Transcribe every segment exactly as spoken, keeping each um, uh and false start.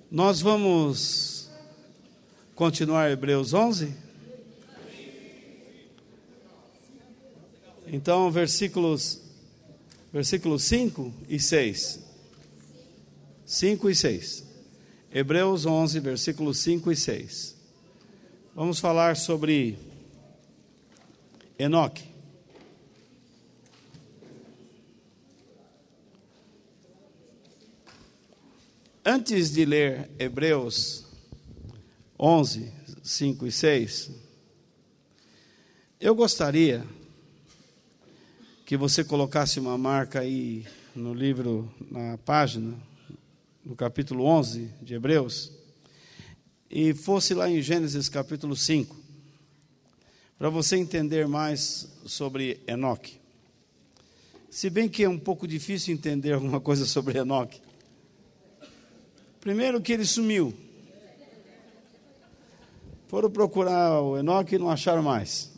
Nós vamos continuar Hebreus onze? Então, versículos, versículos cinco e seis. cinco e seis. Hebreus onze, versículos cinco e seis. Vamos falar sobre Enoque. Antes de ler Hebreus onze, cinco e seis, eu gostaria que você colocasse uma marca aí no livro, na página, no capítulo onze de Hebreus, e fosse lá em Gênesis capítulo cinco, para você entender mais sobre Enoque. Se bem que é um pouco difícil entender alguma coisa sobre Enoque. Primeiro que ele sumiu. Foram procurar o Enoque e não acharam mais.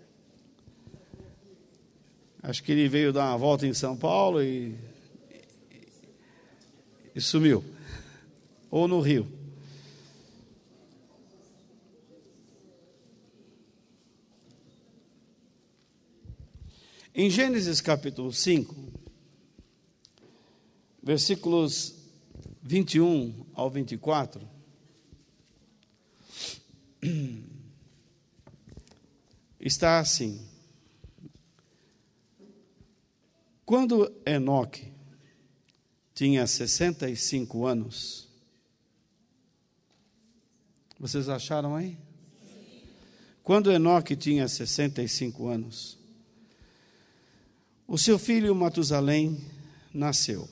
Acho que ele veio dar uma volta em São Paulo e, e, e sumiu. Ou no Rio. Em Gênesis capítulo cinco, versículos vinte e um ao vinte e quatro, está assim: quando Enoque tinha sessenta e cinco anos, vocês acharam aí? Quando Enoque tinha sessenta e cinco anos, o seu filho Matusalém nasceu.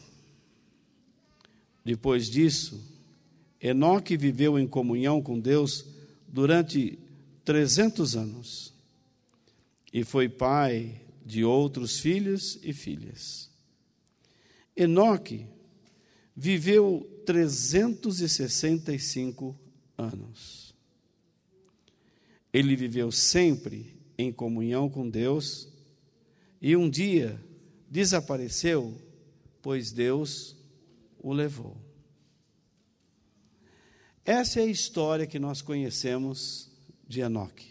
Depois disso, Enoque viveu em comunhão com Deus durante trezentos anos e foi pai de outros filhos e filhas. Enoque viveu trezentos e sessenta e cinco anos. Ele viveu sempre em comunhão com Deus e um dia desapareceu, pois Deus o levou. Essa é a história que nós conhecemos de Enoque.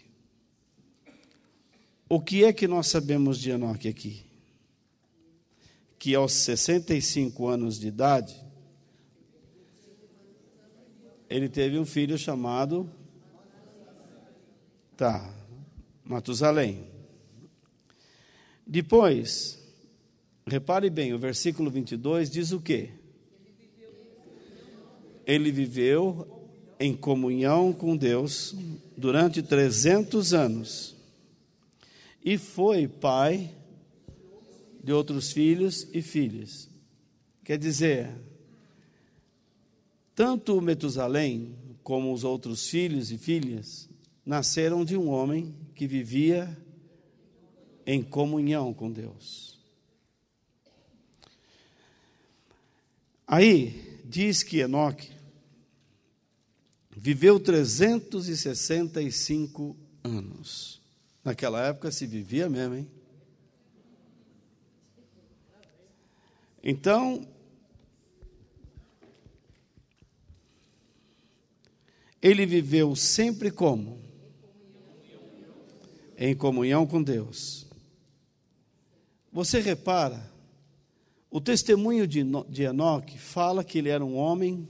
O que é que nós sabemos de Enoque aqui? Que aos sessenta e cinco anos de idade, ele teve um filho chamado tá, Matusalém. Depois, repare bem, o versículo vinte e dois diz o quê? Ele viveu em comunhão com Deus durante trezentos anos e foi pai de outros filhos e filhas. Quer dizer, tanto Metusalém como os outros filhos e filhas nasceram de um homem que vivia em comunhão com Deus. Aí diz que Enoque viveu trezentos e sessenta e cinco anos. Naquela época se vivia mesmo, hein? Então, ele viveu sempre como? Em comunhão com Deus. Você repara, o testemunho de Enoque fala que ele era um homem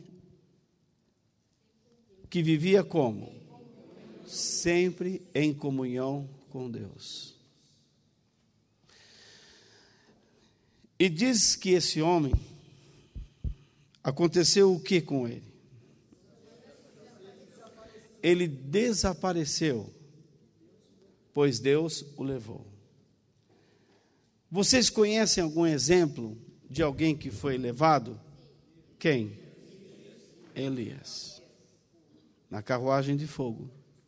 que vivia como? Sempre em comunhão com Deus. E diz que esse homem, aconteceu o que com ele? Ele desapareceu, pois Deus o levou. Vocês conhecem algum exemplo de alguém que foi levado? Quem? Elias. Na carruagem de fogo.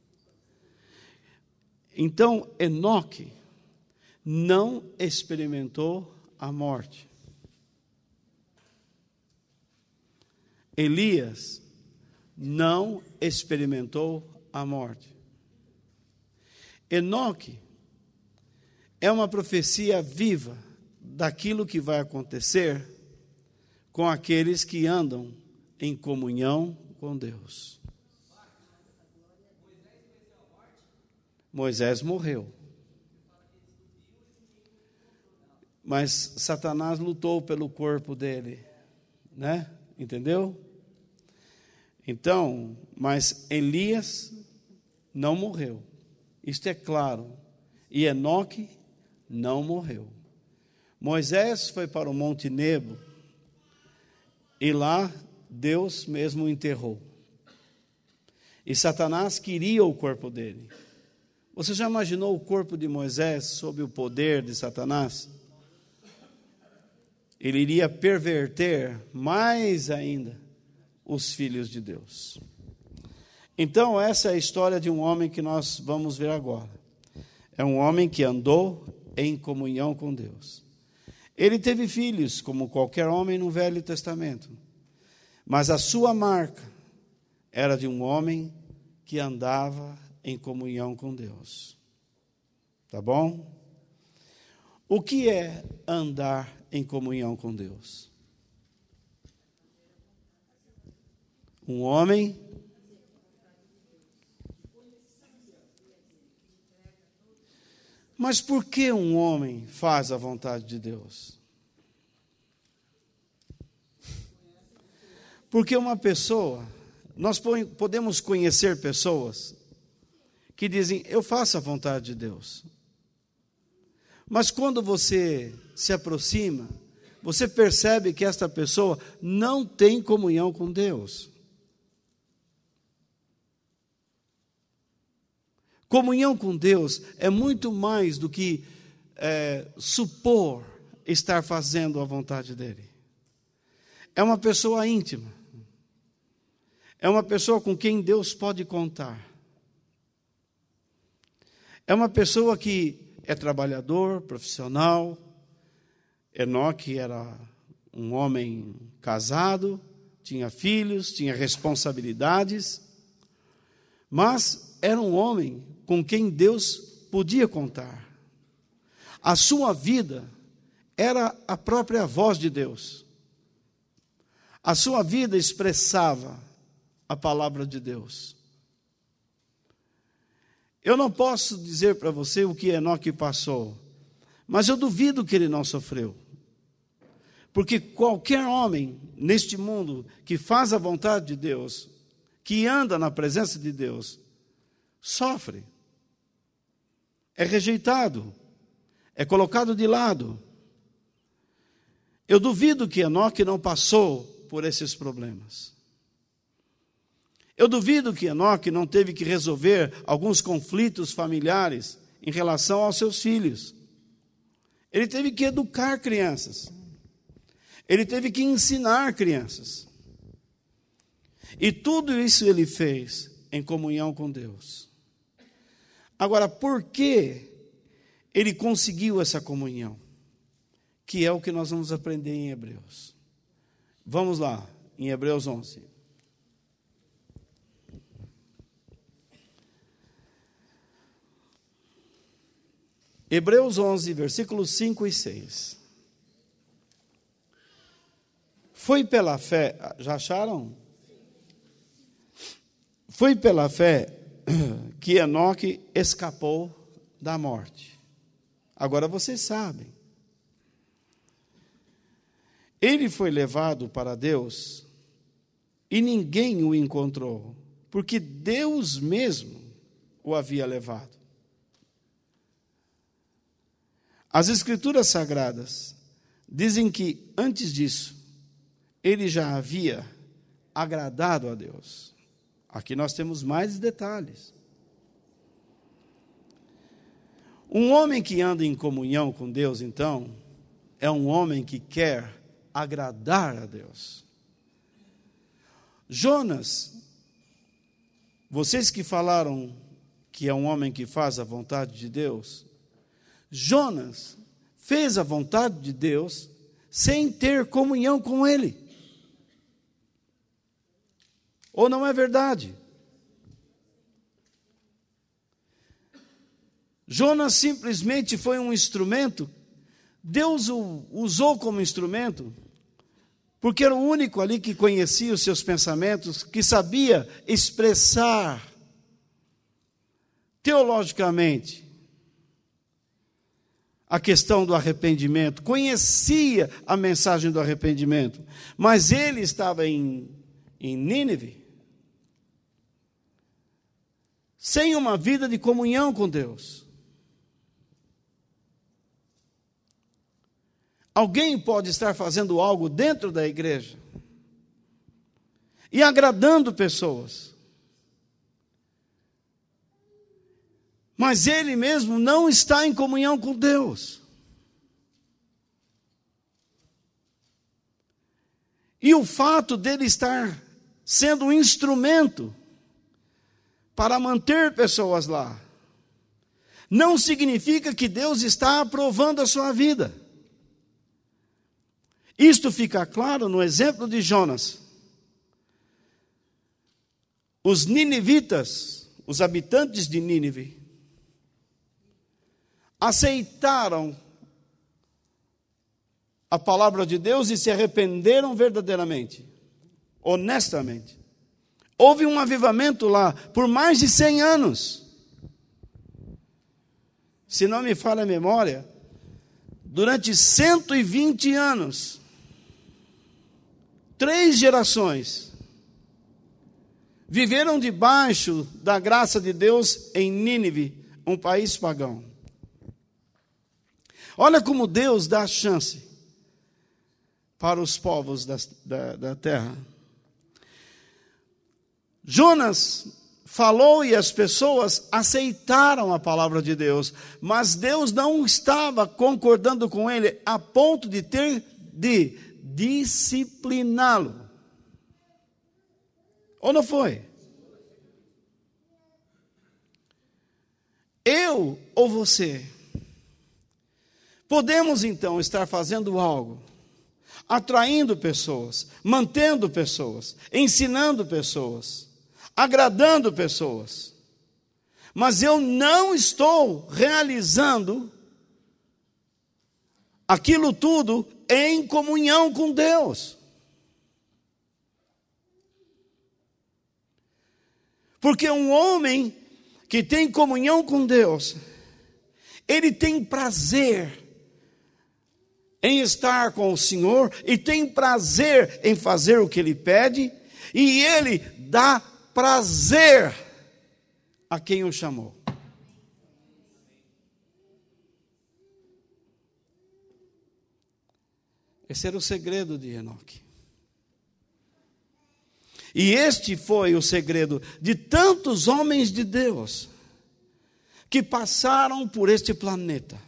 Então, Enoque não experimentou a morte. Elias não experimentou a morte. Enoque é uma profecia viva daquilo que vai acontecer com aqueles que andam em comunhão com Deus. Moisés morreu. Mas Satanás lutou pelo corpo dele, né? Entendeu? Então, mas Elias não morreu. Isto é claro. E Enoque não morreu. Moisés foi para o Monte Nebo e lá Deus mesmo o enterrou. E Satanás queria o corpo dele. Você já imaginou o corpo de Moisés sob o poder de Satanás? Ele iria perverter mais ainda os filhos de Deus. Então, essa é a história de um homem que nós vamos ver agora. É um homem que andou em comunhão com Deus. Ele teve filhos, como qualquer homem no Velho Testamento. Mas a sua marca era de um homem que andava em comunhão com Deus. Tá bom? O que é andar em comunhão com Deus? Um homem Mas por que um homem faz a vontade de Deus? Porque uma pessoa, nós podemos conhecer pessoas que dizem, eu faço a vontade de Deus. Mas quando você se aproxima, você percebe que esta pessoa não tem comunhão com Deus. Comunhão com Deus é muito mais do que é, supor estar fazendo a vontade dEle. É uma pessoa íntima. É uma pessoa com quem Deus pode contar. É uma pessoa que é trabalhador, profissional. Enoque era um homem casado, tinha filhos, tinha responsabilidades, mas era um homem com quem Deus podia contar. A sua vida era a própria voz de Deus. A sua vida expressava a palavra de Deus. Eu não posso dizer para você o que Enoque passou, mas eu duvido que ele não sofreu. Porque qualquer homem neste mundo que faz a vontade de Deus, que anda na presença de Deus, sofre. É rejeitado, é colocado de lado. Eu duvido que Enoque não passou por esses problemas. Eu duvido que Enoque não teve que resolver alguns conflitos familiares em relação aos seus filhos. Ele teve que educar crianças. Ele teve que ensinar crianças. E tudo isso ele fez em comunhão com Deus. Agora, por que ele conseguiu essa comunhão? Que é o que nós vamos aprender em Hebreus. Vamos lá, em Hebreus onze. Hebreus onze, versículos cinco e seis. Foi pela fé, já acharam? Foi pela fé que Enoque escapou da morte. Agora vocês sabem. Ele foi levado para Deus e ninguém o encontrou, porque Deus mesmo o havia levado. As Escrituras Sagradas dizem que, antes disso, ele já havia agradado a Deus. Aqui nós temos mais detalhes. Um homem que anda em comunhão com Deus, então, é um homem que quer agradar a Deus. Jonas, vocês que falaram que é um homem que faz a vontade de Deus, Jonas fez a vontade de Deus sem ter comunhão com Ele. Ou não é verdade? Jonas simplesmente foi um instrumento, Deus o usou como instrumento, porque era o único ali que conhecia os seus pensamentos, que sabia expressar teologicamente a questão do arrependimento, conhecia a mensagem do arrependimento, mas ele estava em, em Nínive, sem uma vida de comunhão com Deus. Alguém pode estar fazendo algo dentro da igreja e agradando pessoas, mas ele mesmo não está em comunhão com Deus. E o fato dele estar sendo um instrumento para manter pessoas lá, não significa que Deus está aprovando a sua vida. Isto fica claro no exemplo de Jonas. Os ninivitas, os habitantes de Nínive, aceitaram a palavra de Deus e se arrependeram verdadeiramente, honestamente. Houve um avivamento lá por mais de cem anos. Se não me falha a memória, durante cento e vinte anos, três gerações viveram debaixo da graça de Deus em Nínive, um país pagão. Olha como Deus dá chance para os povos da, da, da terra. Jonas falou e as pessoas aceitaram a palavra de Deus, mas Deus não estava concordando com ele a ponto de ter de discipliná-lo. Ou não foi? Eu ou você podemos então estar fazendo algo, atraindo pessoas, mantendo pessoas, ensinando pessoas, agradando pessoas, mas eu não estou realizando aquilo tudo em comunhão com Deus. Porque um homem que tem comunhão com Deus, ele tem prazer em estar com o Senhor, e tem prazer em fazer o que Ele pede, e Ele dá prazer a quem o chamou. Esse era o segredo de Enoque. E este foi o segredo de tantos homens de Deus que passaram por este planeta.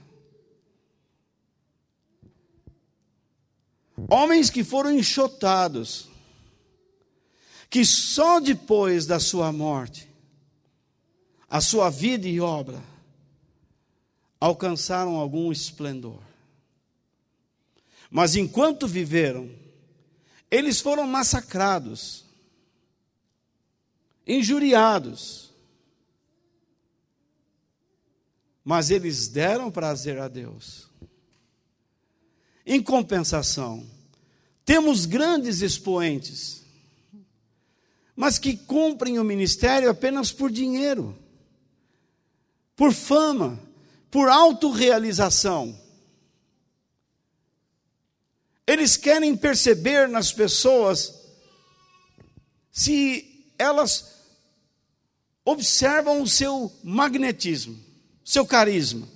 Homens que foram enxotados, que só depois da sua morte, a sua vida e obra, alcançaram algum esplendor. Mas enquanto viveram, eles foram massacrados, injuriados, mas eles deram prazer a Deus. Em compensação, temos grandes expoentes, mas que cumprem o ministério apenas por dinheiro, por fama, por autorrealização. Eles querem perceber nas pessoas se elas observam o seu magnetismo, seu carisma.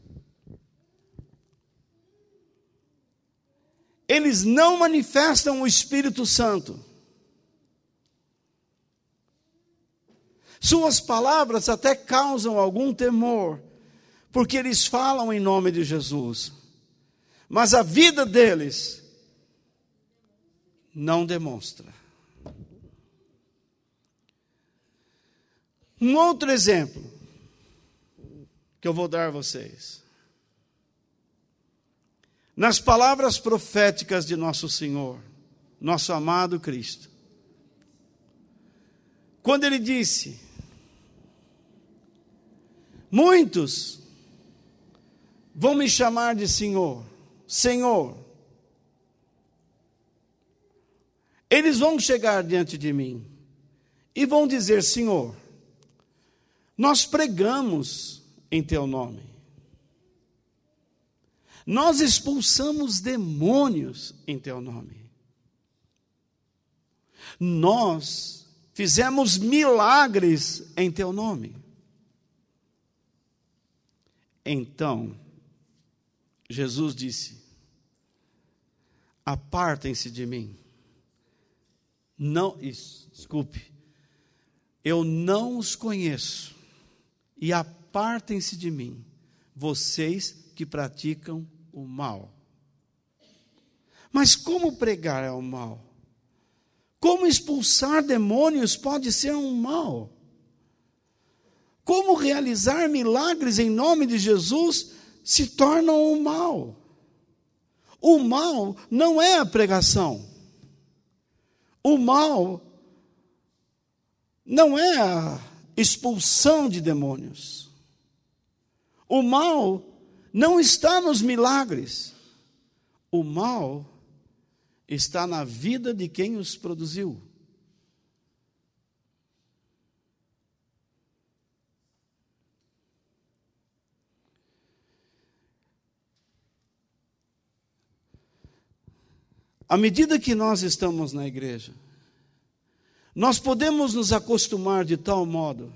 Eles não manifestam o Espírito Santo. Suas palavras até causam algum temor, porque eles falam em nome de Jesus, mas a vida deles não demonstra. Um outro exemplo que eu vou dar a vocês. Nas palavras proféticas de nosso Senhor, nosso amado Cristo, quando Ele disse: muitos vão me chamar de Senhor, Senhor, Eles vão chegar diante de mim e vão dizer: Senhor, nós pregamos em teu nome, nós expulsamos demônios em teu nome, nós fizemos milagres em teu nome. Então, Jesus disse: apartem-se de mim. Não, desculpe, eu não os conheço, e apartem-se de mim, vocês que praticam o mal. Mas como pregar é o mal? Como expulsar demônios pode ser um mal? Como realizar milagres em nome de Jesus se tornam um mal? O mal não é a pregação. O mal não é a expulsão de demônios. O mal não está nos milagres. O mal está na vida de quem os produziu. À medida que nós estamos na igreja, nós podemos nos acostumar de tal modo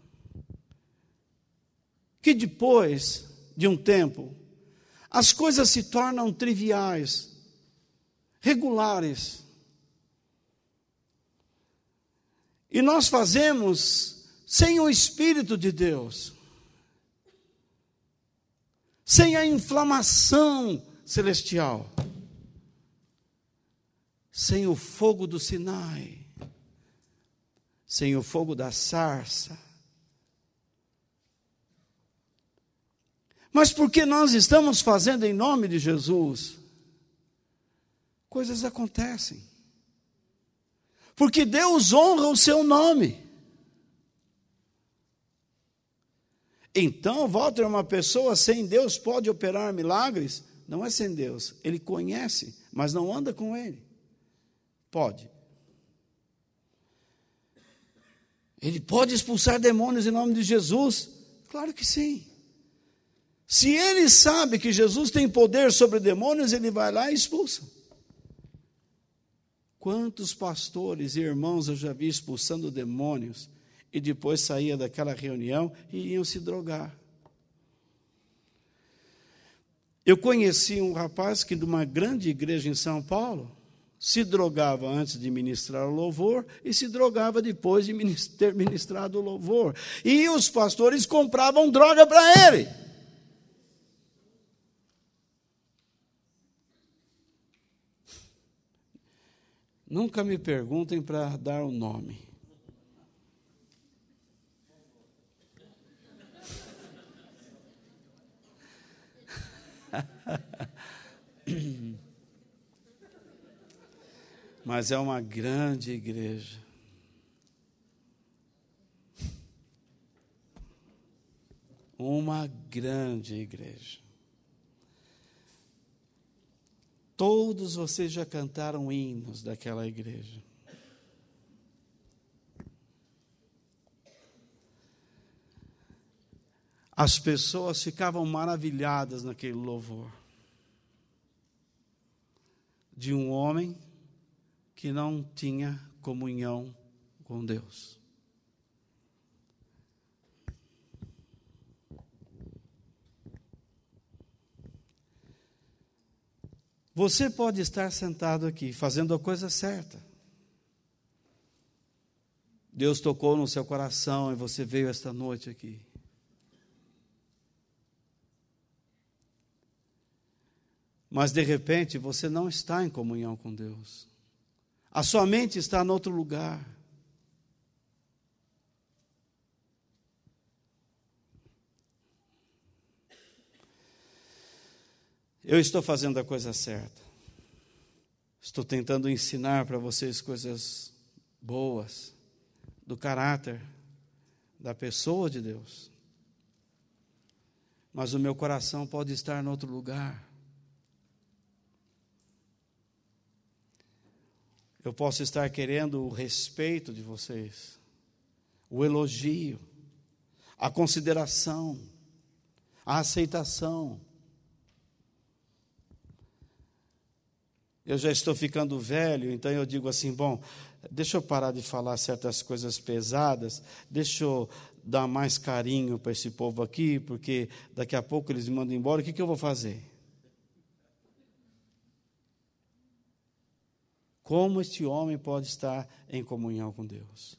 que depois de um tempo, as coisas se tornam triviais, regulares. E nós fazemos sem o Espírito de Deus, sem a inflamação celestial, sem o fogo do Sinai, sem o fogo da sarça. Mas porque nós estamos fazendo em nome de Jesus, coisas acontecem. Porque Deus honra o seu nome. Então, Walter, uma pessoa sem Deus pode operar milagres? Não é sem Deus, ele conhece, mas não anda com ele. Pode. Ele pode expulsar demônios em nome de Jesus? Claro que sim. Se ele sabe que Jesus tem poder sobre demônios, ele vai lá e expulsa. Quantos pastores e irmãos eu já vi expulsando demônios e depois saía daquela reunião e iam se drogar. Eu conheci um rapaz que de uma grande igreja em São Paulo se drogava antes de ministrar o louvor e se drogava depois de ter ministrado o louvor. E os pastores compravam droga para ele. Nunca me perguntem para dar o nome. Mas é uma grande igreja. Uma grande igreja. Todos vocês já cantaram hinos daquela igreja. As pessoas ficavam maravilhadas naquele louvor. De um homem que não tinha comunhão com Deus. Você pode estar sentado aqui, fazendo a coisa certa. Deus tocou no seu coração e você veio esta noite aqui. Mas, de repente, você não está em comunhão com Deus. A sua mente está em outro lugar. Eu estou fazendo a coisa certa. Estou tentando ensinar para vocês coisas boas, do caráter, da pessoa de Deus. Mas o meu coração pode estar em outro lugar. Eu posso estar querendo o respeito de vocês, o elogio, a consideração, a aceitação. Eu já estou ficando velho, então eu digo assim, bom, deixa eu parar de falar certas coisas pesadas, deixa eu dar mais carinho para esse povo aqui, porque daqui a pouco eles me mandam embora, o que, que eu vou fazer? Como este homem pode estar em comunhão com Deus?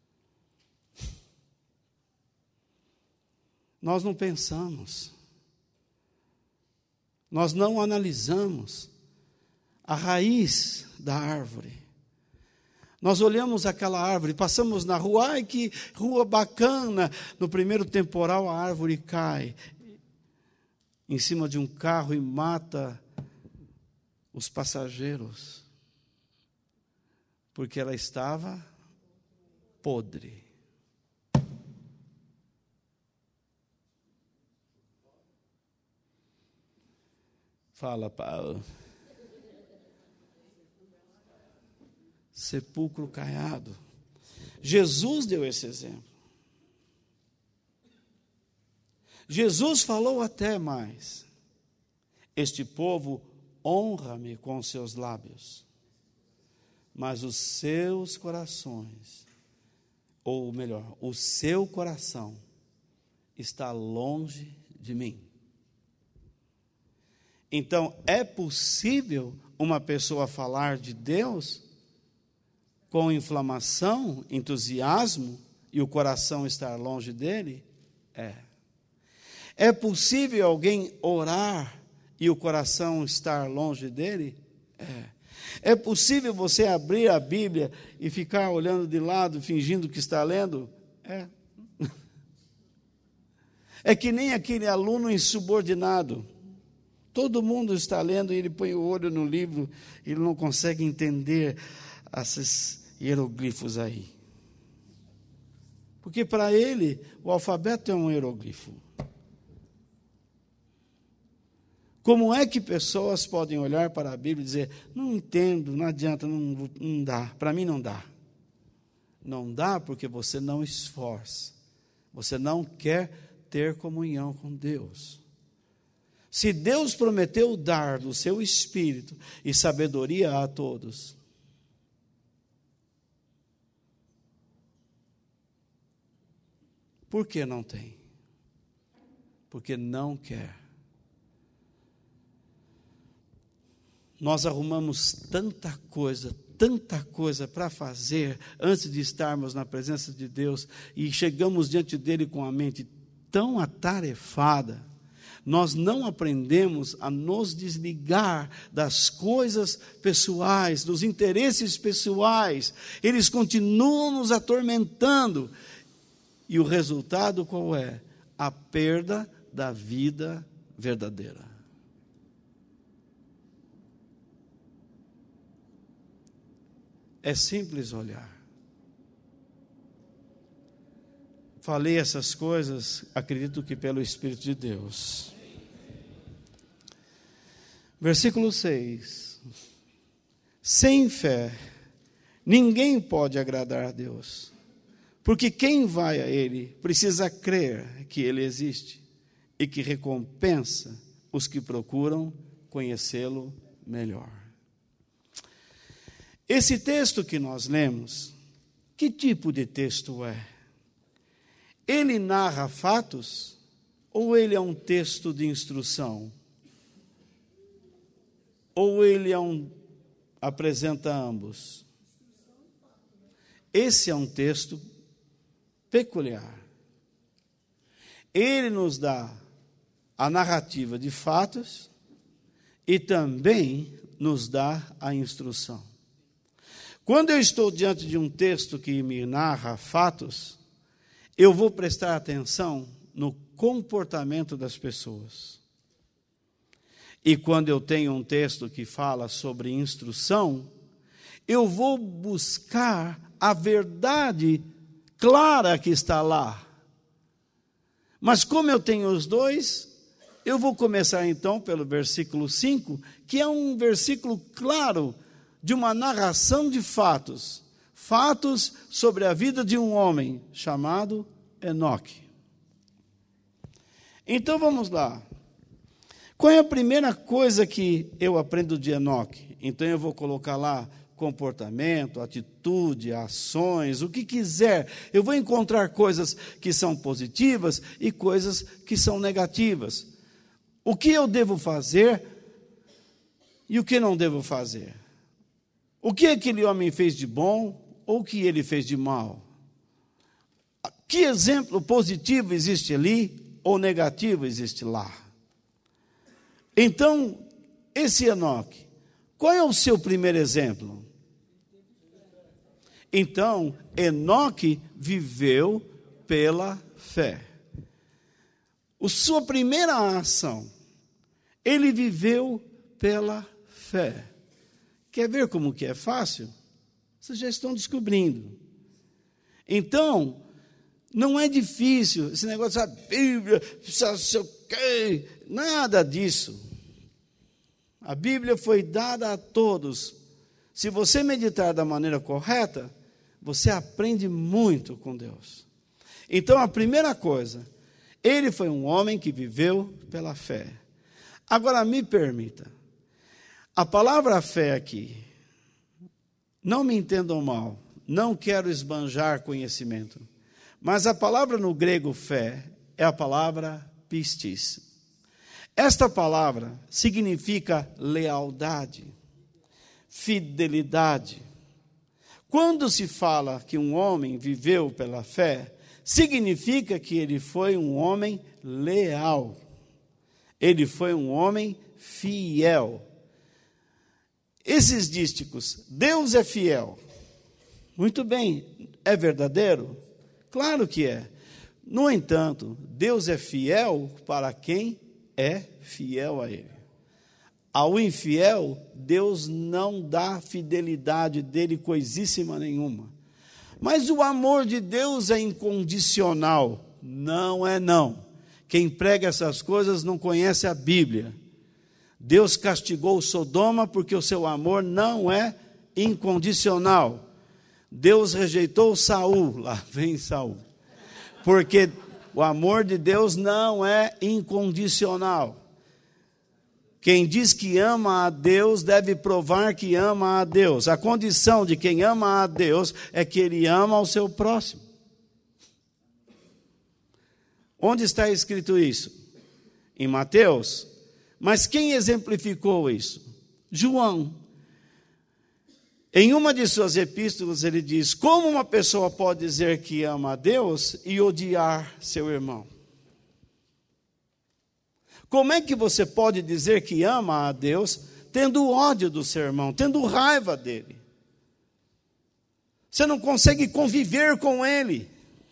Nós não pensamos, nós não analisamos a raiz da árvore. Nós olhamos aquela árvore, passamos na rua, ai que rua bacana. No primeiro temporal a árvore cai em cima de um carro e mata os passageiros, porque ela estava podre. Fala, Paulo. Sepulcro caiado. Jesus deu esse exemplo. Jesus falou até mais: este povo honra-me com os seus lábios, mas os seus corações, ou melhor, o seu coração está longe de mim. Então, é possível uma pessoa falar de Deus com inflamação, entusiasmo, e o coração estar longe dele? É. É possível alguém orar e o coração estar longe dele? É. É possível você abrir a Bíblia e ficar olhando de lado, fingindo que está lendo? É. É que nem aquele aluno insubordinado. Todo mundo está lendo e ele põe o olho no livro e ele não consegue entender esses hieroglifos aí. Porque para ele o alfabeto é um hieroglifo. Como é que pessoas podem olhar para a Bíblia e dizer, não entendo, não adianta, não, não dá, para mim não dá. Não dá porque você não esforça, você não quer ter comunhão com Deus. Se Deus prometeu dar do seu Espírito e sabedoria a todos, por que não tem? Porque não quer. Nós arrumamos tanta coisa, tanta coisa para fazer antes de estarmos na presença de Deus e chegamos diante dele com a mente tão atarefada. Nós não aprendemos a nos desligar das coisas pessoais, dos interesses pessoais. Eles continuam nos atormentando. E o resultado qual é? A perda da vida verdadeira. É simples olhar. Falei essas coisas, acredito que pelo Espírito de Deus. Versículo seis. Sem fé, ninguém pode agradar a Deus, porque quem vai a Ele precisa crer que Ele existe e que recompensa os que procuram conhecê-lo melhor. Esse texto que nós lemos, que tipo de texto é? Ele narra fatos ou ele é um texto de instrução? Ou ele é um, apresenta ambos? Esse é um texto peculiar. Ele nos dá a narrativa de fatos e também nos dá a instrução. Quando eu estou diante de um texto que me narra fatos, eu vou prestar atenção no comportamento das pessoas. E quando eu tenho um texto que fala sobre instrução, eu vou buscar a verdade clara que está lá. Mas como eu tenho os dois, eu vou começar então pelo versículo cinco, que é um versículo claro de uma narração de fatos, fatos sobre a vida de um homem chamado Enoque. Então vamos lá. Qual é a primeira coisa que eu aprendo de Enoque? Então eu vou colocar lá comportamento, atitude, ações, o que quiser. Eu vou encontrar coisas que são positivas e coisas que são negativas. O que eu devo fazer e o que não devo fazer. O que aquele homem fez de bom ou o que ele fez de mal. Que exemplo positivo existe ali ou negativo existe lá. Então, esse Enoque, qual é o seu primeiro exemplo? Então, Enoque viveu pela fé. A sua primeira ação, ele viveu pela fé. Quer ver como que é fácil? Vocês já estão descobrindo. Então, não é difícil, esse negócio da Bíblia, sei o quê, nada disso. A Bíblia foi dada a todos. Se você meditar da maneira correta, você aprende muito com Deus. Então, a primeira coisa, ele foi um homem que viveu pela fé. Agora, me permita, a palavra fé aqui, não me entendam mal, não quero esbanjar conhecimento, mas a palavra no grego fé é a palavra pistis. Esta palavra significa lealdade, fidelidade. Quando se fala que um homem viveu pela fé, significa que ele foi um homem leal. Ele foi um homem fiel. Esses dísticos, Deus é fiel. Muito bem, é verdadeiro? Claro que é. No entanto, Deus é fiel para quem é fiel a Ele. Ao infiel, Deus não dá fidelidade dele coisíssima nenhuma. Mas o amor de Deus é incondicional. Não é não. Quem prega essas coisas não conhece a Bíblia. Deus castigou Sodoma porque o seu amor não é incondicional. Deus rejeitou Saul, lá vem Saul. Porque o amor de Deus não é incondicional. Quem diz que ama a Deus deve provar que ama a Deus. A condição de quem ama a Deus é que ele ama ao seu próximo. Onde está escrito isso? Em Mateus. Mas quem exemplificou isso? João. Em uma de suas epístolas ele diz: como uma pessoa pode dizer que ama a Deus e odiar seu irmão? Como é que você pode dizer que ama a Deus tendo ódio do seu irmão, tendo raiva dele? Você não consegue conviver com ele.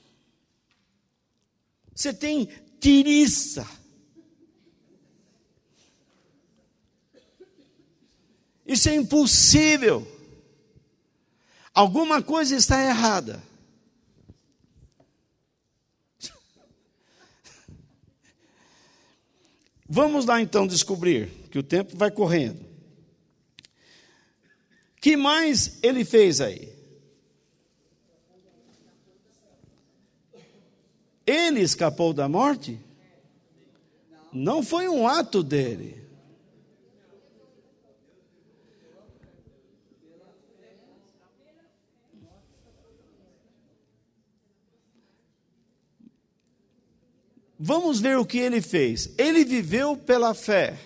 Você tem tiriça. Isso é impossível. Alguma coisa está errada. Vamos lá então descobrir, que o tempo vai correndo. Que mais ele fez aí? Ele escapou da morte? Não foi um ato dele. Vamos ver o que ele fez. Ele viveu pela fé.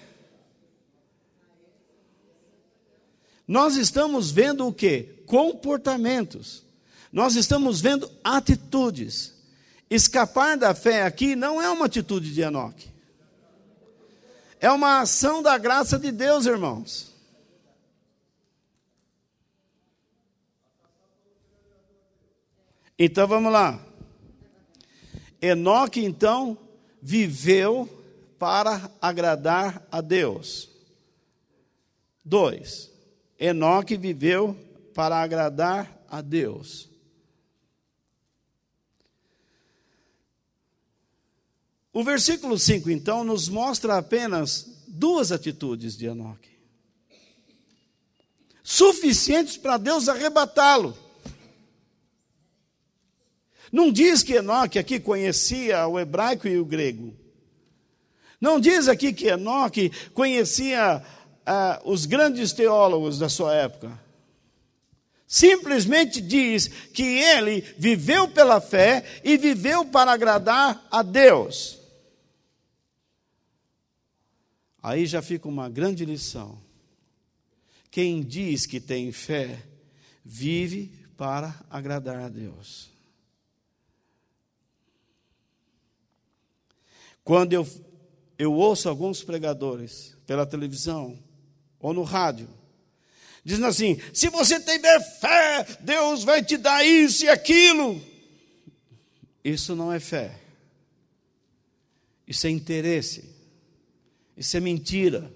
Nós estamos vendo o quê? Comportamentos. Nós estamos vendo atitudes. Escapar da fé aqui não é uma atitude de Enoque. É uma ação da graça de Deus, irmãos. Então vamos lá. Enoque, então, viveu para agradar a Deus. Dois, Enoque viveu para agradar a Deus. O versículo cinco, então, nos mostra apenas duas atitudes de Enoque. suficientes para Deus arrebatá-lo. Não diz que Enoque aqui conhecia o hebraico e o grego. Não diz aqui que Enoque conhecia ah, os grandes teólogos da sua época. Simplesmente diz que ele viveu pela fé e viveu para agradar a Deus. Aí já fica uma grande lição. Quem diz que tem fé, vive para agradar a Deus. Quando eu, eu ouço alguns pregadores pela televisão ou no rádio, dizendo assim: se você tiver fé, Deus vai te dar isso e aquilo. Isso não é fé. Isso é interesse. Isso é mentira.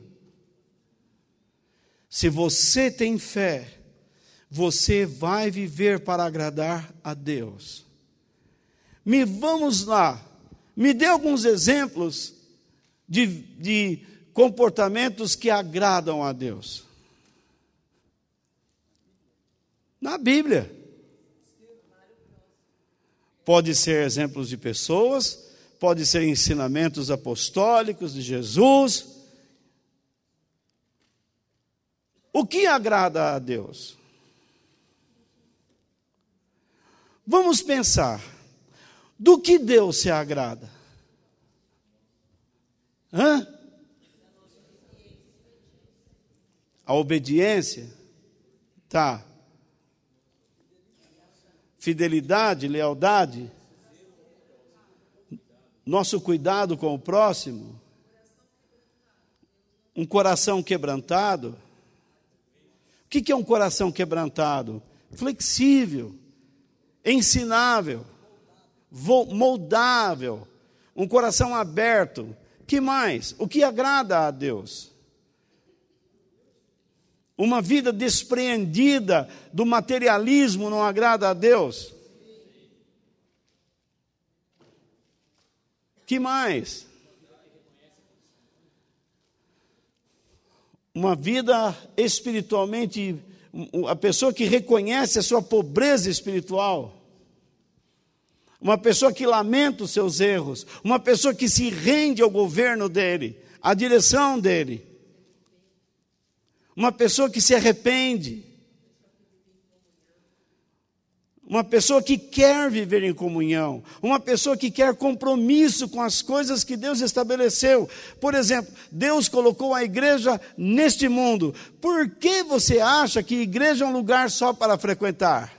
Se você tem fé, você vai viver para agradar a Deus. Me vamos lá. Me dê alguns exemplos de, de comportamentos que agradam a Deus. Na Bíblia. Pode ser exemplos de pessoas, pode ser ensinamentos apostólicos de Jesus. O que agrada a Deus? Vamos pensar. Do que Deus se agrada? Hã? A obediência? Tá. Fidelidade, lealdade? Nosso cuidado com o próximo? Um coração quebrantado? O que é um coração quebrantado? Flexível, ensinável, moldável, um coração aberto. Que mais? O que agrada a Deus? Uma vida despreendida do materialismo não agrada a Deus? Que mais? Uma vida espiritualmente, a pessoa que reconhece a sua pobreza espiritual. Uma pessoa que lamenta os seus erros, uma pessoa que se rende ao governo dele, à direção dele. Uma pessoa que se arrepende. Uma pessoa que quer viver em comunhão. Uma pessoa que quer compromisso com as coisas que Deus estabeleceu. Por exemplo, Deus colocou a igreja neste mundo. Por que você acha que igreja é um lugar só para frequentar?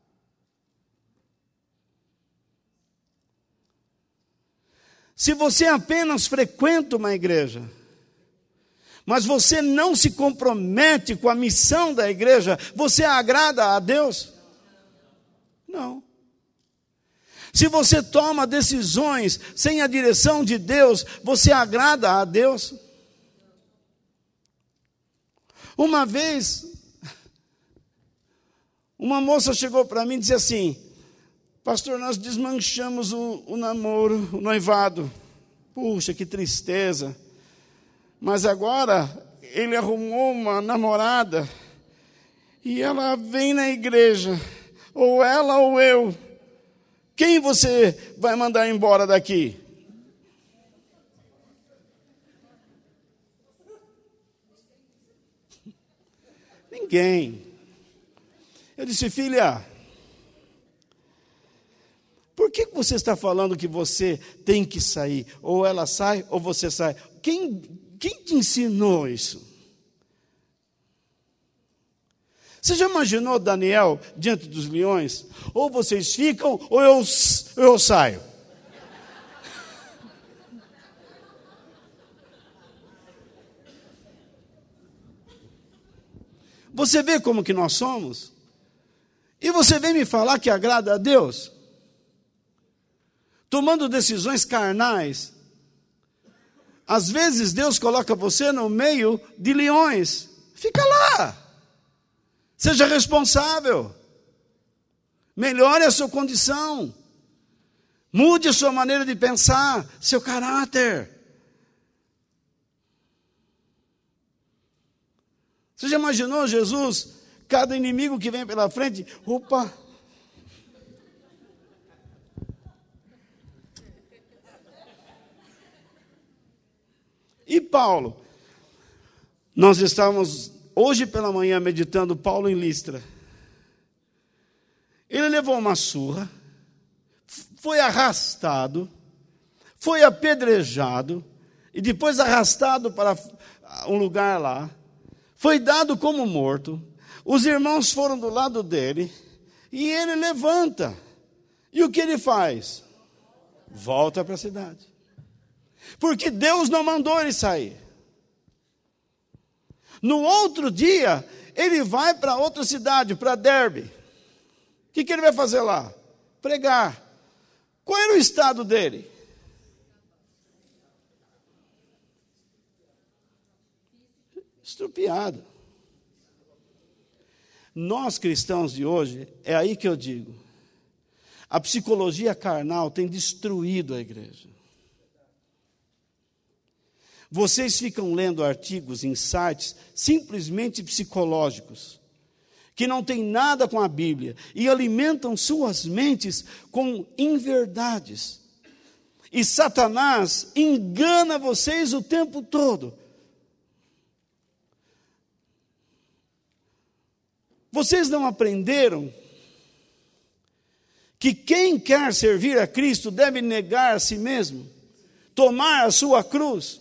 Se você apenas frequenta uma igreja, mas você não se compromete com a missão da igreja, você agrada a Deus? Não. Se você toma decisões sem a direção de Deus, você agrada a Deus? Uma vez, uma moça chegou para mim e disse assim: pastor, nós desmanchamos o, o namoro, o noivado. Puxa, que tristeza. Mas agora ele arrumou uma namorada e ela vem na igreja. Ou ela ou eu. Quem você vai mandar embora daqui? Ninguém. Eu disse: filha, por que você está falando que você tem que sair? Ou ela sai, ou você sai. Quem, quem te ensinou isso? Você já imaginou Daniel diante dos leões? Ou vocês ficam, ou eu, eu saio. Você vê como que nós somos? E você vem me falar que agrada a Deus? Tomando decisões carnais. Às vezes Deus coloca você no meio de leões. Fica lá. Seja responsável. Melhore a sua condição. Mude a sua maneira de pensar, seu caráter. Você já imaginou Jesus cada inimigo que vem pela frente, opa. E Paulo? Nós estávamos hoje pela manhã meditando Paulo em Listra. Ele levou uma surra, foi arrastado, foi apedrejado, e depois arrastado para um lugar lá, foi dado como morto, os irmãos foram do lado dele, e ele levanta. E o que ele faz? Volta para a cidade. Porque Deus não mandou ele sair. No outro dia, ele vai para outra cidade, para Derbe. O que, que ele vai fazer lá? Pregar. Qual era o estado dele? Estrupiado. Nós cristãos de hoje, é aí que eu digo, a psicologia carnal tem destruído a igreja. Vocês ficam lendo artigos em sites simplesmente psicológicos, que não tem nada com a Bíblia, e alimentam suas mentes com inverdades. E Satanás engana vocês o tempo todo. Vocês não aprenderam que quem quer servir a Cristo deve negar a si mesmo, tomar a sua cruz?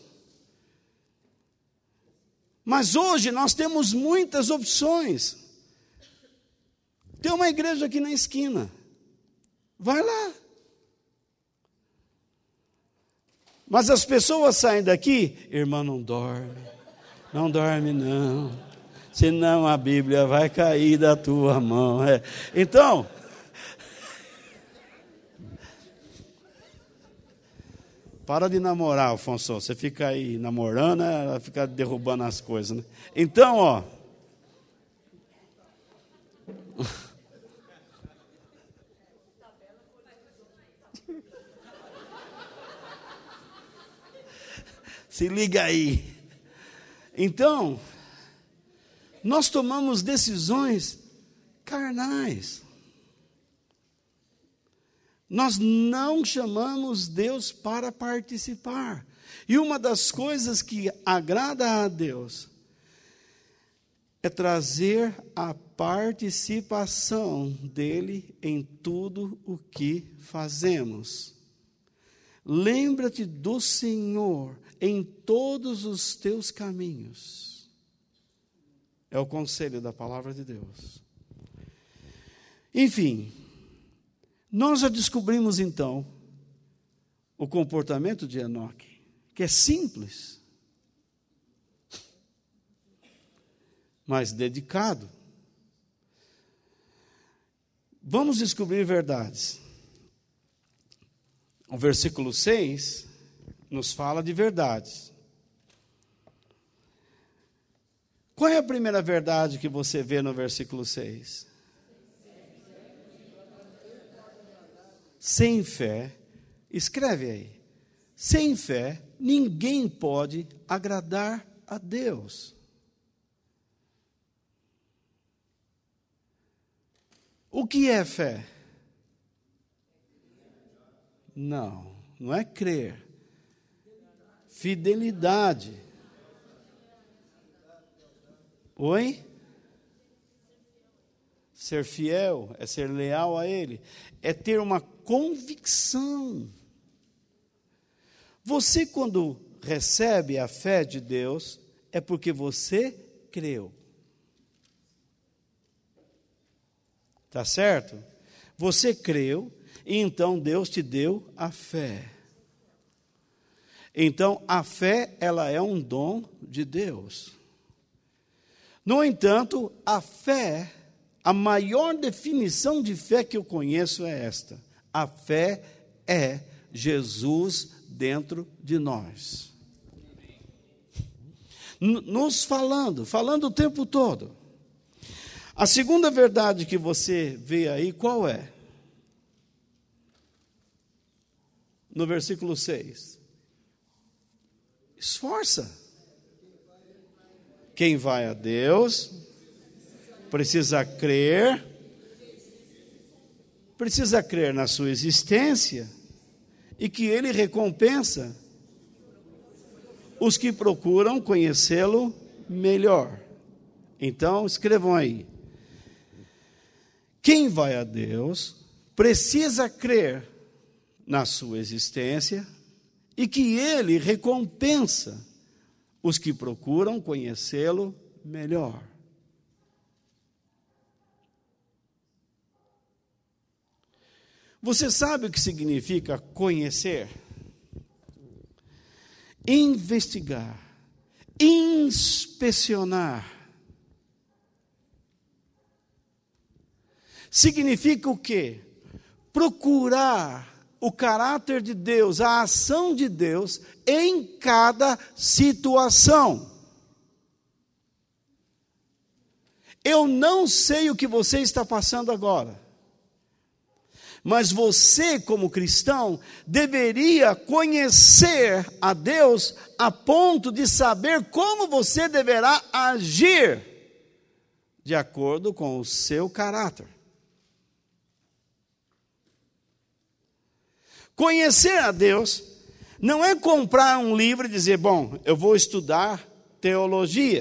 Mas hoje nós temos muitas opções. Tem uma igreja aqui na esquina. Vai lá. Mas as pessoas saem daqui, irmão, não dorme. Não dorme não. Senão a Bíblia vai cair da tua mão. É. Então, para de namorar, Afonso. Você fica aí namorando, ela fica derrubando as coisas, né? Então, ó. Se liga aí. Então, nós tomamos decisões carnais. Nós não chamamos Deus para participar. E uma das coisas que agrada a Deus é trazer a participação dele em tudo o que fazemos. Lembra-te do Senhor em todos os teus caminhos. É o conselho da palavra de Deus. Enfim, nós já descobrimos então o comportamento de Enoque, que é simples, mas dedicado. Vamos descobrir verdades. O versículo seis nos fala de verdades. Qual é a primeira verdade que você vê no versículo seis? Sem fé, escreve aí, sem fé ninguém pode agradar a Deus. O que é fé? Não, não é crer. Fidelidade. Oi? Ser fiel é ser leal a Ele, é ter uma convicção. Você, quando recebe a fé de Deus, é porque você creu. Tá certo? Você creu, e então Deus te deu a fé. Então, a fé, ela é um dom de Deus. No entanto, a fé, a maior definição de fé que eu conheço é esta: a fé é Jesus dentro de nós. Nos falando, falando o tempo todo. A segunda verdade que você vê aí, qual é? No versículo seis. Esforça. Quem vai a Deus Precisa crer. Precisa crer na sua existência e que Ele recompensa os que procuram conhecê-lo melhor. Então, escrevam aí. Quem vai a Deus precisa crer na sua existência e que Ele recompensa os que procuram conhecê-lo melhor. Você sabe o que significa conhecer? Investigar, inspecionar. Significa o quê? Procurar o caráter de Deus, a ação de Deus em cada situação. Eu não sei o que você está passando agora, mas você, como cristão, deveria conhecer a Deus a ponto de saber como você deverá agir de acordo com o seu caráter. Conhecer a Deus não é comprar um livro e dizer, bom, eu vou estudar teologia.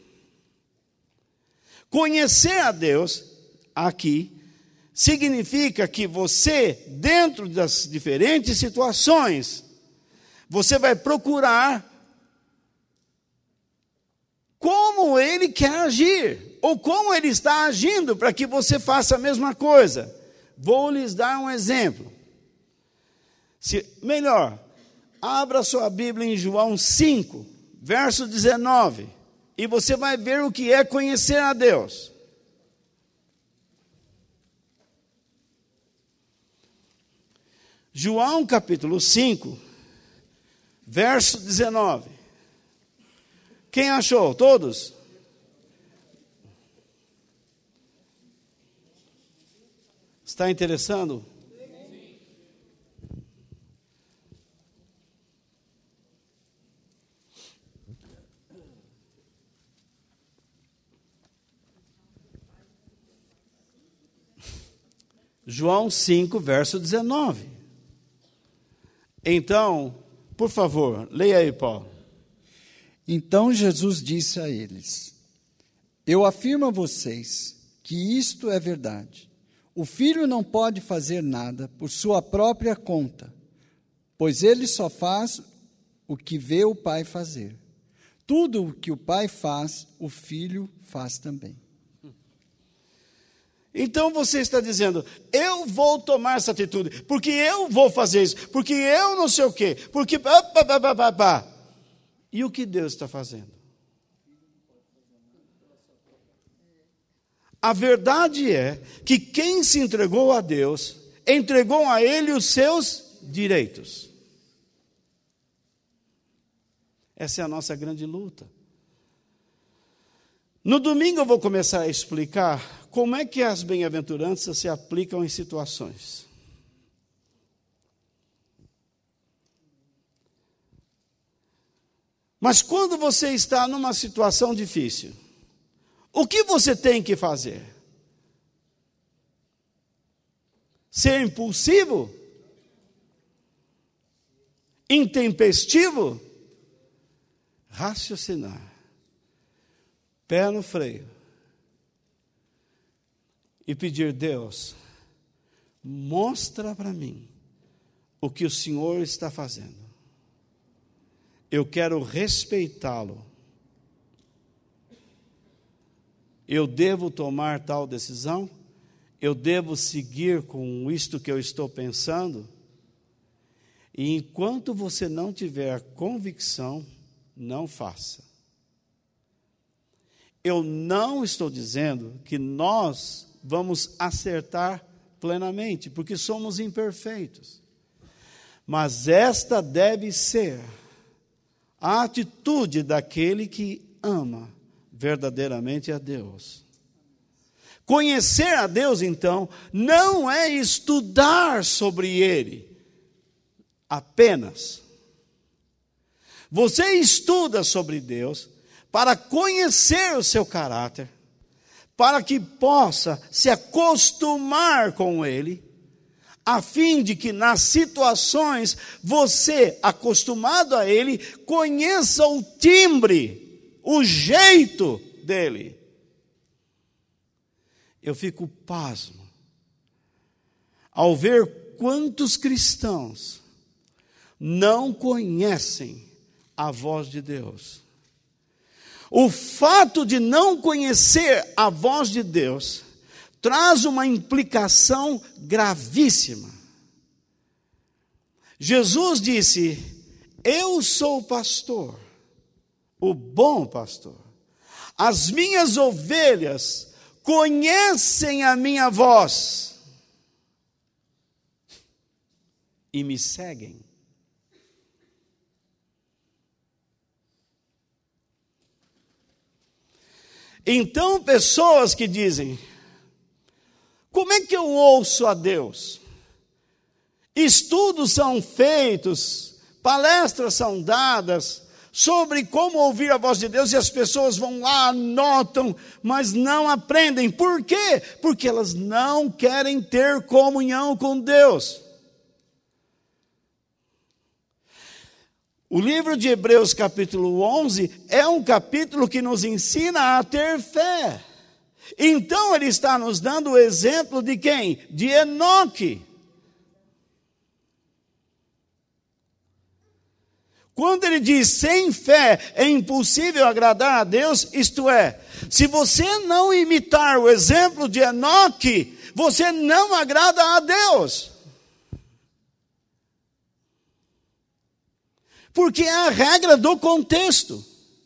Conhecer a Deus, aqui, significa que você, dentro das diferentes situações, você vai procurar como Ele quer agir, ou como Ele está agindo para que você faça a mesma coisa. Vou lhes dar um exemplo. Se, melhor, abra sua Bíblia em João cinco, verso dezenove, e você vai ver o que é conhecer a Deus. João capítulo cinco, verso dezenove. Quem achou? Todos? Está interessando? João cinco, verso dezenove. Então, por favor, leia aí, Paulo. Então Jesus disse a eles: Eu afirmo a vocês que isto é verdade. O filho não pode fazer nada por sua própria conta, pois ele só faz o que vê o pai fazer. Tudo o que o pai faz, o filho faz também. Então você está dizendo, eu vou tomar essa atitude, porque eu vou fazer isso, porque eu não sei o quê, porque... Pá, pá, pá, pá, pá. E o que Deus está fazendo? A verdade é que quem se entregou a Deus, entregou a Ele os seus direitos. Essa é a nossa grande luta. No domingo eu vou começar a explicar como é que as bem-aventuranças se aplicam em situações. Mas quando você está numa situação difícil, o que você tem que fazer? Ser impulsivo? Intempestivo? Raciocinar. Pé no freio. E pedir, Deus, mostra para mim o que o Senhor está fazendo. Eu quero respeitá-lo. Eu devo tomar tal decisão? Eu devo seguir com isto que eu estou pensando? E enquanto você não tiver convicção, não faça. Eu não estou dizendo que nós vamos acertar plenamente, porque somos imperfeitos. Mas esta deve ser a atitude daquele que ama verdadeiramente a Deus. Conhecer a Deus, então, não é estudar sobre Ele apenas. Você estuda sobre Deus para conhecer o seu caráter, para que possa se acostumar com ele, a fim de que nas situações você, acostumado a ele, conheça o timbre, o jeito dele. Eu fico pasmo ao ver quantos cristãos não conhecem a voz de Deus. O fato de não conhecer a voz de Deus traz uma implicação gravíssima. Jesus disse: eu sou o pastor, o bom pastor. As minhas ovelhas conhecem a minha voz e me seguem. Então, pessoas que dizem: como é que eu ouço a Deus? Estudos são feitos, palestras são dadas sobre como ouvir a voz de Deus, e as pessoas vão lá, anotam, mas não aprendem. Por quê? Porque elas não querem ter comunhão com Deus. O livro de Hebreus, capítulo onze, é um capítulo que nos ensina a ter fé. Então ele está nos dando o exemplo de quem? De Enoque. Quando ele diz sem fé é impossível agradar a Deus, isto é, se você não imitar o exemplo de Enoque, você não agrada a Deus. Porque é a regra do contexto.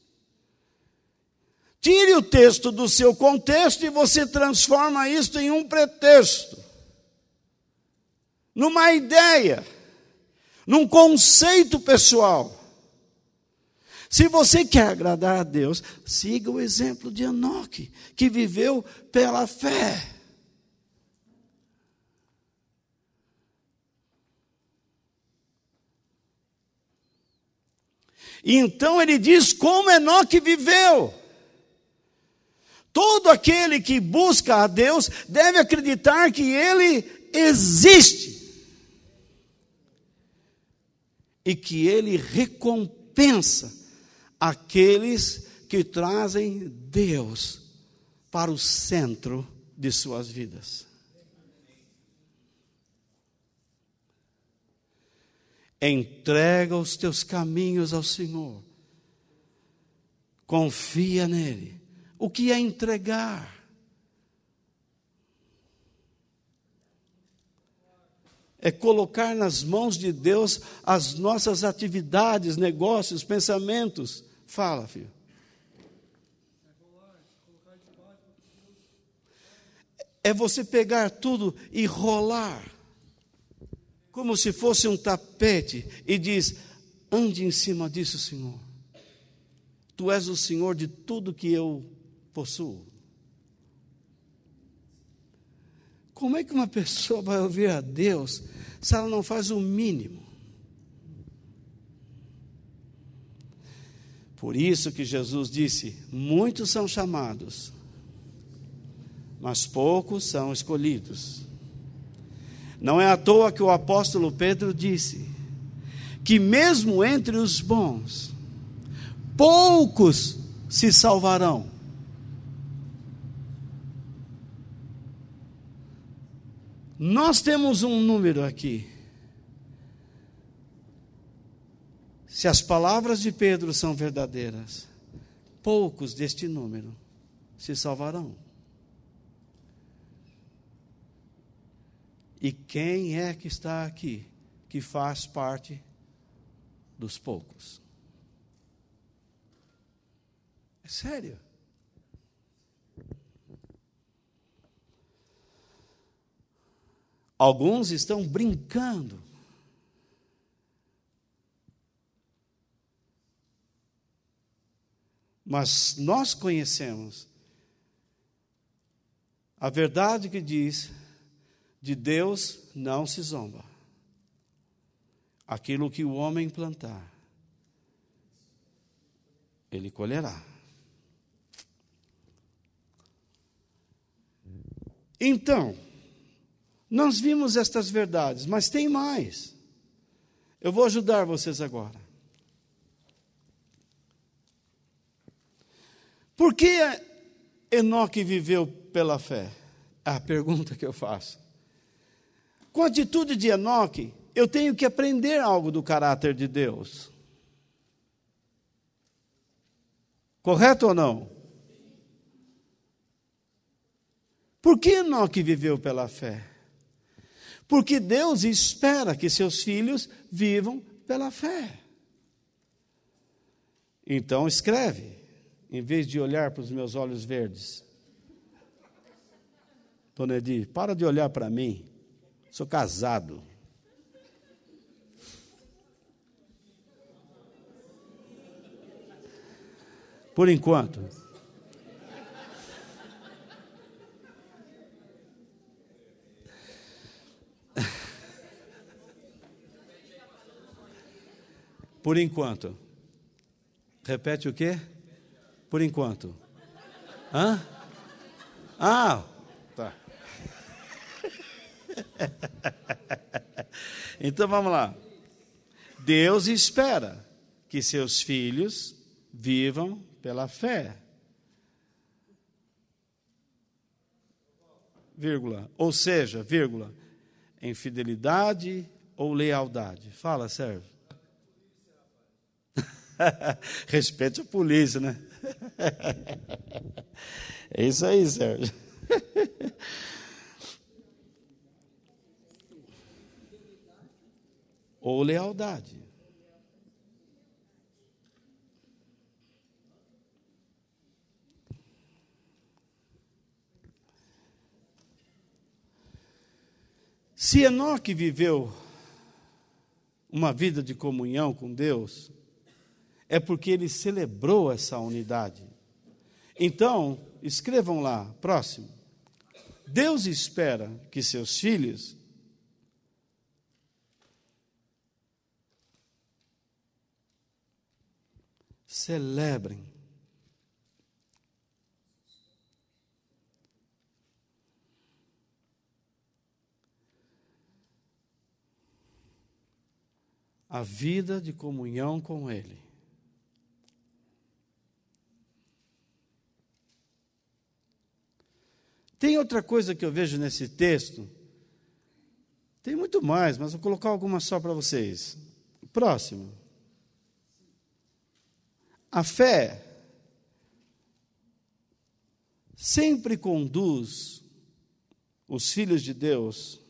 Tire o texto do seu contexto e você transforma isto em um pretexto, numa ideia, num conceito pessoal. Se você quer agradar a Deus, siga o exemplo de Enoque, que viveu pela fé. E então ele diz como Enoque viveu. Todo aquele que busca a Deus deve acreditar que Ele existe e que Ele recompensa aqueles que trazem Deus para o centro de suas vidas. Entrega os teus caminhos ao Senhor, confia nele. O que é entregar? É colocar nas mãos de Deus as nossas atividades, negócios, pensamentos. Fala, filho. É você pegar tudo e rolar, como se fosse um tapete, e diz: ande em cima disso, Senhor. Tu és o Senhor de tudo que eu possuo. Como é que uma pessoa vai ouvir a Deus se ela não faz o mínimo? Por isso que Jesus disse: muitos são chamados, mas poucos são escolhidos. Não é à toa que o apóstolo Pedro disse que mesmo entre os bons, poucos se salvarão. Nós temos um número aqui. Se as palavras de Pedro são verdadeiras, poucos deste número se salvarão. E quem é que está aqui que faz parte dos poucos? É sério. Alguns estão brincando. Mas nós conhecemos a verdade que diz: de Deus não se zomba. Aquilo que o homem plantar, ele colherá. Então, nós vimos estas verdades, mas tem mais. Eu vou ajudar vocês agora. Por que Enoque viveu pela fé? É a pergunta que eu faço. Com a atitude de Enoque, eu tenho que aprender algo do caráter de Deus. Correto ou não? Por que Enoque viveu pela fé? Porque Deus espera que seus filhos vivam pela fé. Então escreve, em vez de olhar para os meus olhos verdes. Dona Edi, para de olhar para mim. Sou casado. Por enquanto. Por enquanto. Repete o quê? Por enquanto. Hã? Ah, tá. Então vamos lá. Deus espera que seus filhos vivam pela fé. Vírgula. Ou seja, vírgula, em fidelidade ou lealdade. Fala, Sérgio. Respeite a polícia, né? É isso aí, Sérgio. Ou lealdade. Se Enoque viveu uma vida de comunhão com Deus, é porque ele celebrou essa unidade. Então, escrevam lá, próximo. Deus espera que seus filhos celebrem a vida de comunhão com Ele. Tem outra coisa que eu vejo nesse texto, tem muito mais, mas vou colocar algumas só para vocês. Próximo. A fé sempre conduz os filhos de Deus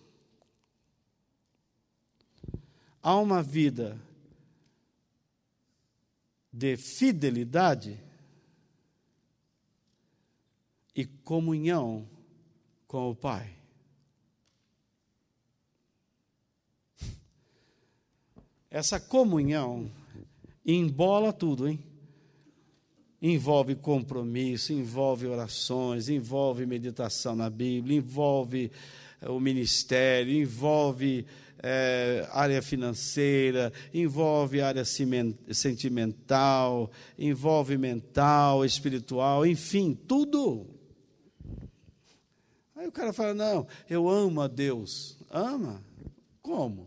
a uma vida de fidelidade e comunhão com o Pai. Essa comunhão embola tudo, hein? Envolve compromisso, envolve orações, envolve meditação na Bíblia, envolve o ministério, envolve é, área financeira, envolve área sentimental, envolve mental, espiritual, enfim, tudo. Aí o cara fala, não, eu amo a Deus. Ama? Como?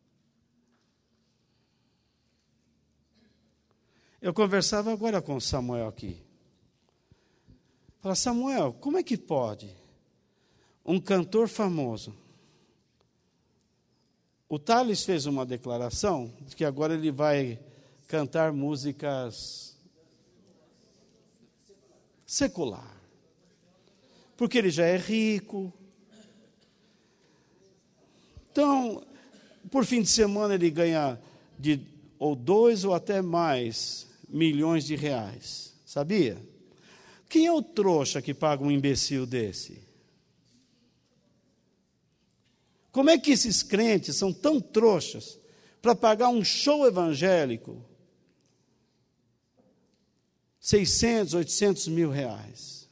Eu conversava agora com Samuel aqui. Fala, Samuel, como é que pode um cantor famoso? O Thales fez uma declaração de que agora ele vai cantar músicas secular. Porque ele já é rico. Então, por fim de semana ele ganha de ou dois ou até mais milhões de reais. Sabia? Quem é o trouxa que paga um imbecil desse? Como é que esses crentes são tão trouxas para pagar um show evangélico seiscentos, oitocentos mil reais?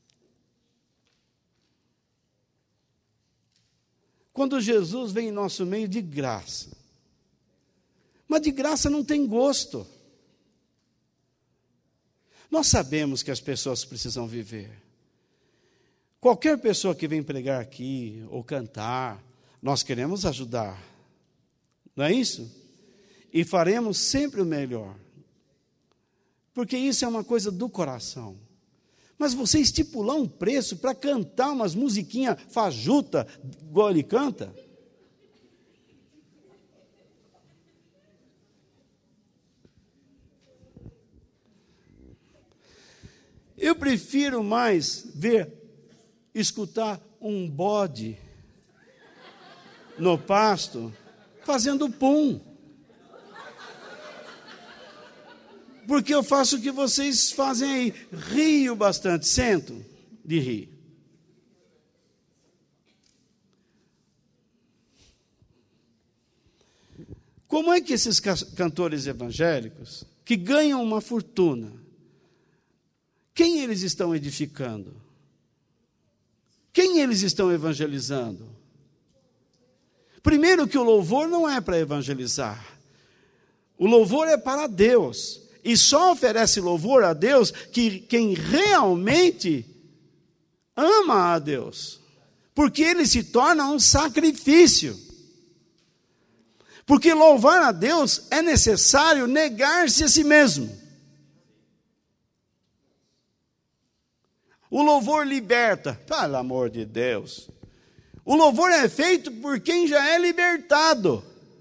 Quando Jesus vem em nosso meio de graça. Mas de graça não tem gosto. Nós sabemos que as pessoas precisam viver. Qualquer pessoa que vem pregar aqui ou cantar, nós queremos ajudar. Não é isso? E faremos sempre o melhor. Porque isso é uma coisa do coração. Mas você estipular um preço para cantar umas musiquinhas fajuta, igual ele canta? Eu prefiro mais ver, escutar um bode no pasto fazendo pum. Porque eu faço o que vocês fazem aí, rio bastante, sento de rir. Como é que esses cantores evangélicos, que ganham uma fortuna, quem eles estão edificando? Quem eles estão evangelizando? Primeiro que o louvor não é para evangelizar. O louvor é para Deus. E só oferece louvor a Deus que quem realmente ama a Deus. Porque ele se torna um sacrifício. Porque louvar a Deus é necessário negar-se a si mesmo. O louvor liberta, pelo amor de Deus. O louvor é feito por quem já é libertado.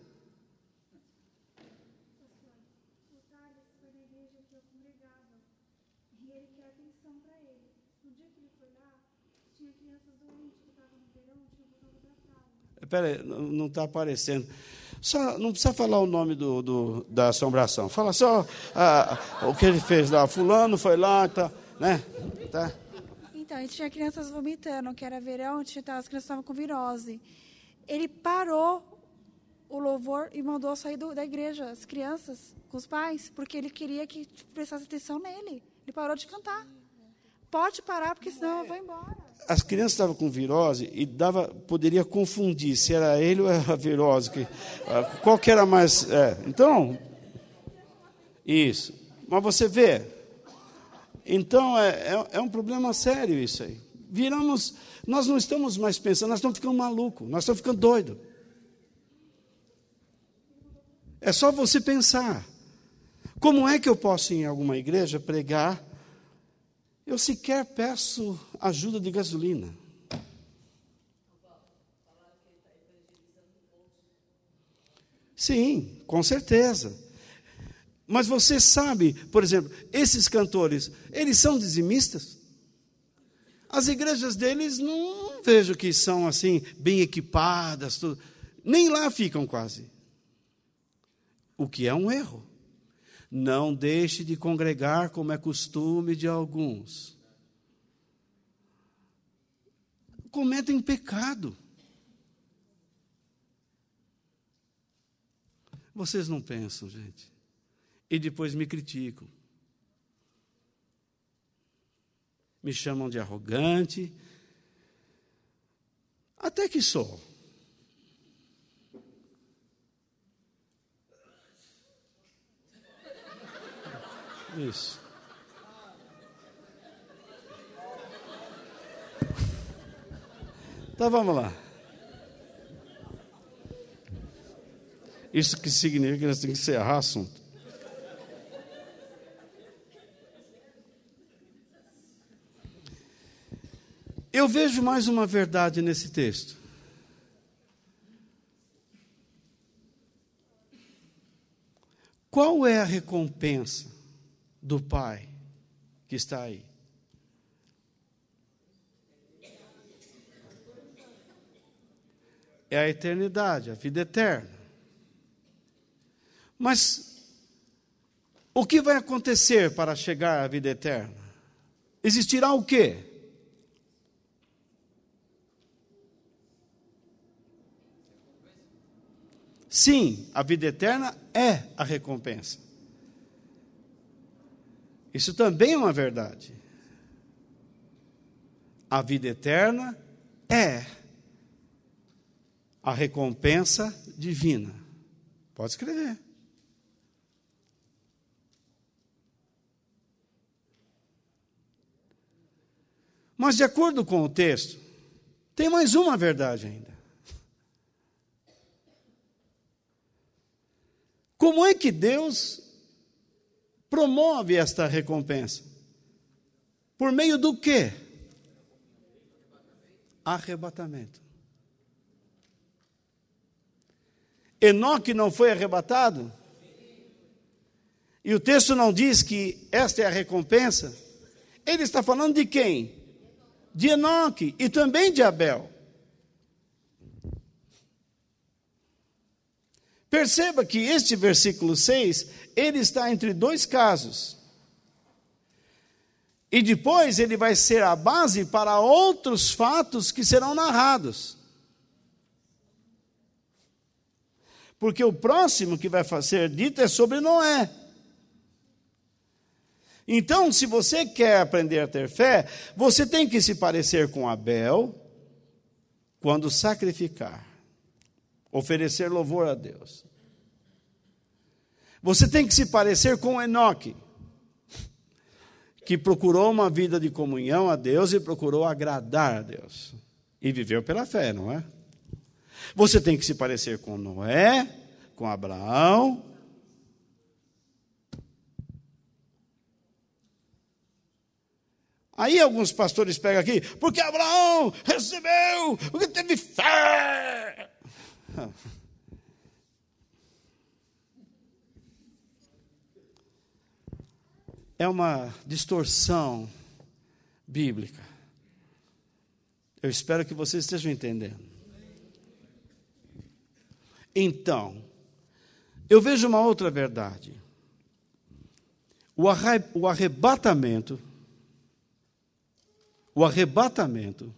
Espera aí, não está aparecendo. Só, não precisa falar o nome do, do, da assombração. Fala só ah, o que ele fez lá. Fulano foi lá, tá, né? Tá. Então, a gente tinha crianças vomitando, que era verão, as crianças estavam com virose. Ele parou o louvor e mandou sair do, da igreja as crianças com os pais, porque ele queria que prestasse atenção nele. Ele parou de cantar. Pode parar, porque senão eu vou embora. As crianças estavam com virose e dava, poderia confundir se era ele ou era a virose. Que, qual que era mais... É, então, isso. Mas você vê... Então, é, é, é um problema sério isso aí. Viramos, nós não estamos mais pensando, nós estamos ficando malucos, nós estamos ficando doidos. É só você pensar. Como é que eu posso ir em alguma igreja pregar? Eu sequer peço ajuda de gasolina. Sim, com certeza. Mas você sabe, por exemplo, esses cantores, eles são dizimistas? As igrejas deles não vejo que são assim, bem equipadas, tudo. Nem lá ficam quase. O que é um erro. Não deixe de congregar como é costume de alguns. Cometem pecado. Vocês não pensam, gente. E depois me criticam. Me chamam de arrogante. Até que sou. Isso. Então vamos lá. Isso que significa que nós temos que encerrar o assunto. Eu vejo mais uma verdade nesse texto. Qual é a recompensa do Pai que está aí? É a eternidade, a vida eterna. Mas o que vai acontecer para chegar à vida eterna? Existirá o quê? Sim, a vida eterna é a recompensa. Isso também é uma verdade. A vida eterna é a recompensa divina. Pode escrever. Mas, de acordo com o texto, tem mais uma verdade ainda. Como é que Deus promove esta recompensa? Por meio do quê? Arrebatamento. Enoque não foi arrebatado? E o texto não diz que esta é a recompensa? Ele está falando de quem? De Enoque e também de Abel. Perceba que este versículo seis, ele está entre dois casos. E depois ele vai ser a base para outros fatos que serão narrados. Porque o próximo que vai ser dito é sobre Noé. Então, se você quer aprender a ter fé, você tem que se parecer com Abel quando sacrificar, oferecer louvor a Deus. Você tem que se parecer com Enoque, que procurou uma vida de comunhão a Deus e procurou agradar a Deus. E viveu pela fé, não é? Você tem que se parecer com Noé, com Abraão. Aí alguns pastores pegam aqui, porque Abraão recebeu, porque teve fé. É uma distorção bíblica. Eu espero que vocês estejam entendendo. Então, eu vejo uma outra verdade. O, arre, o arrebatamento, o arrebatamento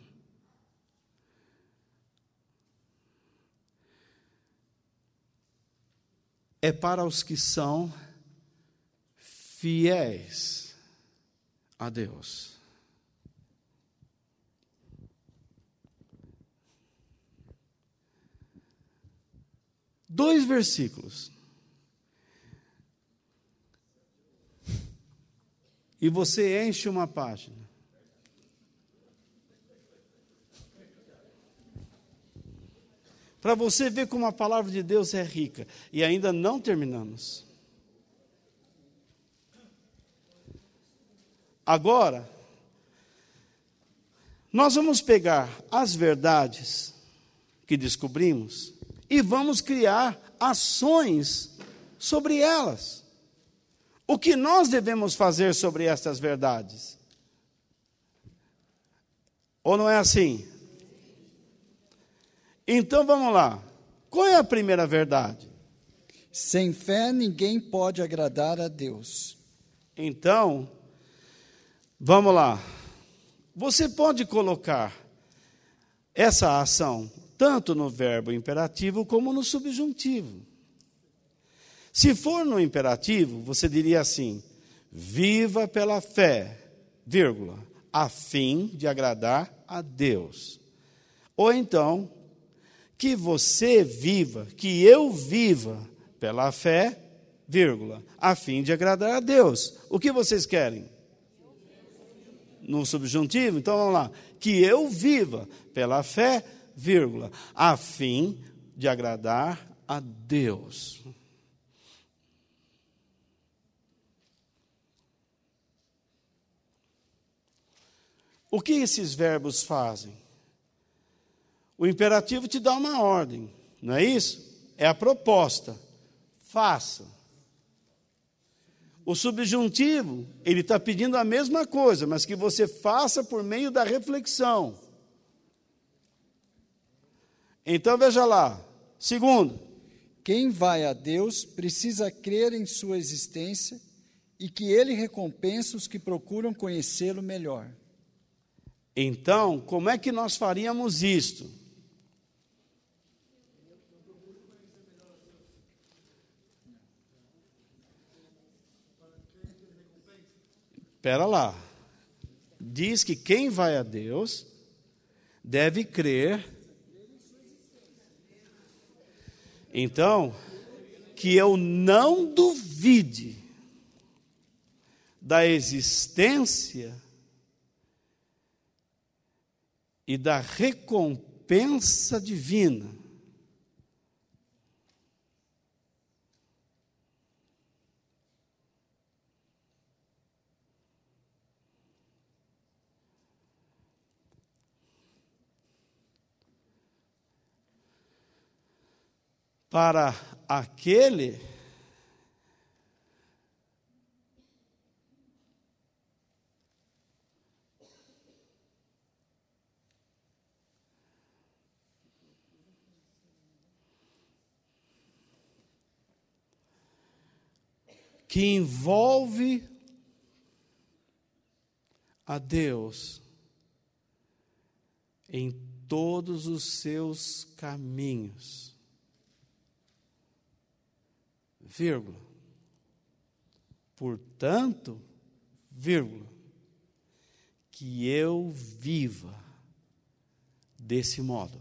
é para os que são fiéis a Deus. Dois versículos. E você enche uma página. Para você ver como a palavra de Deus é rica. E ainda não terminamos. Agora, nós vamos pegar as verdades que descobrimos e vamos criar ações sobre elas. O que nós devemos fazer sobre estas verdades? Ou não é assim? Então vamos lá. Qual é a primeira verdade? Sem fé ninguém pode agradar a Deus. Então, vamos lá. Você pode colocar essa ação tanto no verbo imperativo como no subjuntivo. Se for no imperativo, você diria assim: viva pela fé, vírgula, a fim de agradar a Deus. Ou então, que você viva, que eu viva pela fé, vírgula, a fim de agradar a Deus. O que vocês querem? No subjuntivo, então vamos lá. Que eu viva pela fé, vírgula, a fim de agradar a Deus. O que esses verbos fazem? O imperativo te dá uma ordem, não é isso? É a proposta. Faça. O subjuntivo, ele está pedindo a mesma coisa, mas que você faça por meio da reflexão. Então, veja lá. Segundo. Quem vai a Deus precisa crer em sua existência e que Ele recompensa os que procuram conhecê-lo melhor. Então, como é que nós faríamos isto? Espera lá. Diz que quem vai a Deus deve crer. Então, que eu não duvide da existência e da recompensa divina. Para aquele que envolve a Deus em todos os seus caminhos. Vírgula. Portanto, vírgula, que eu viva desse modo.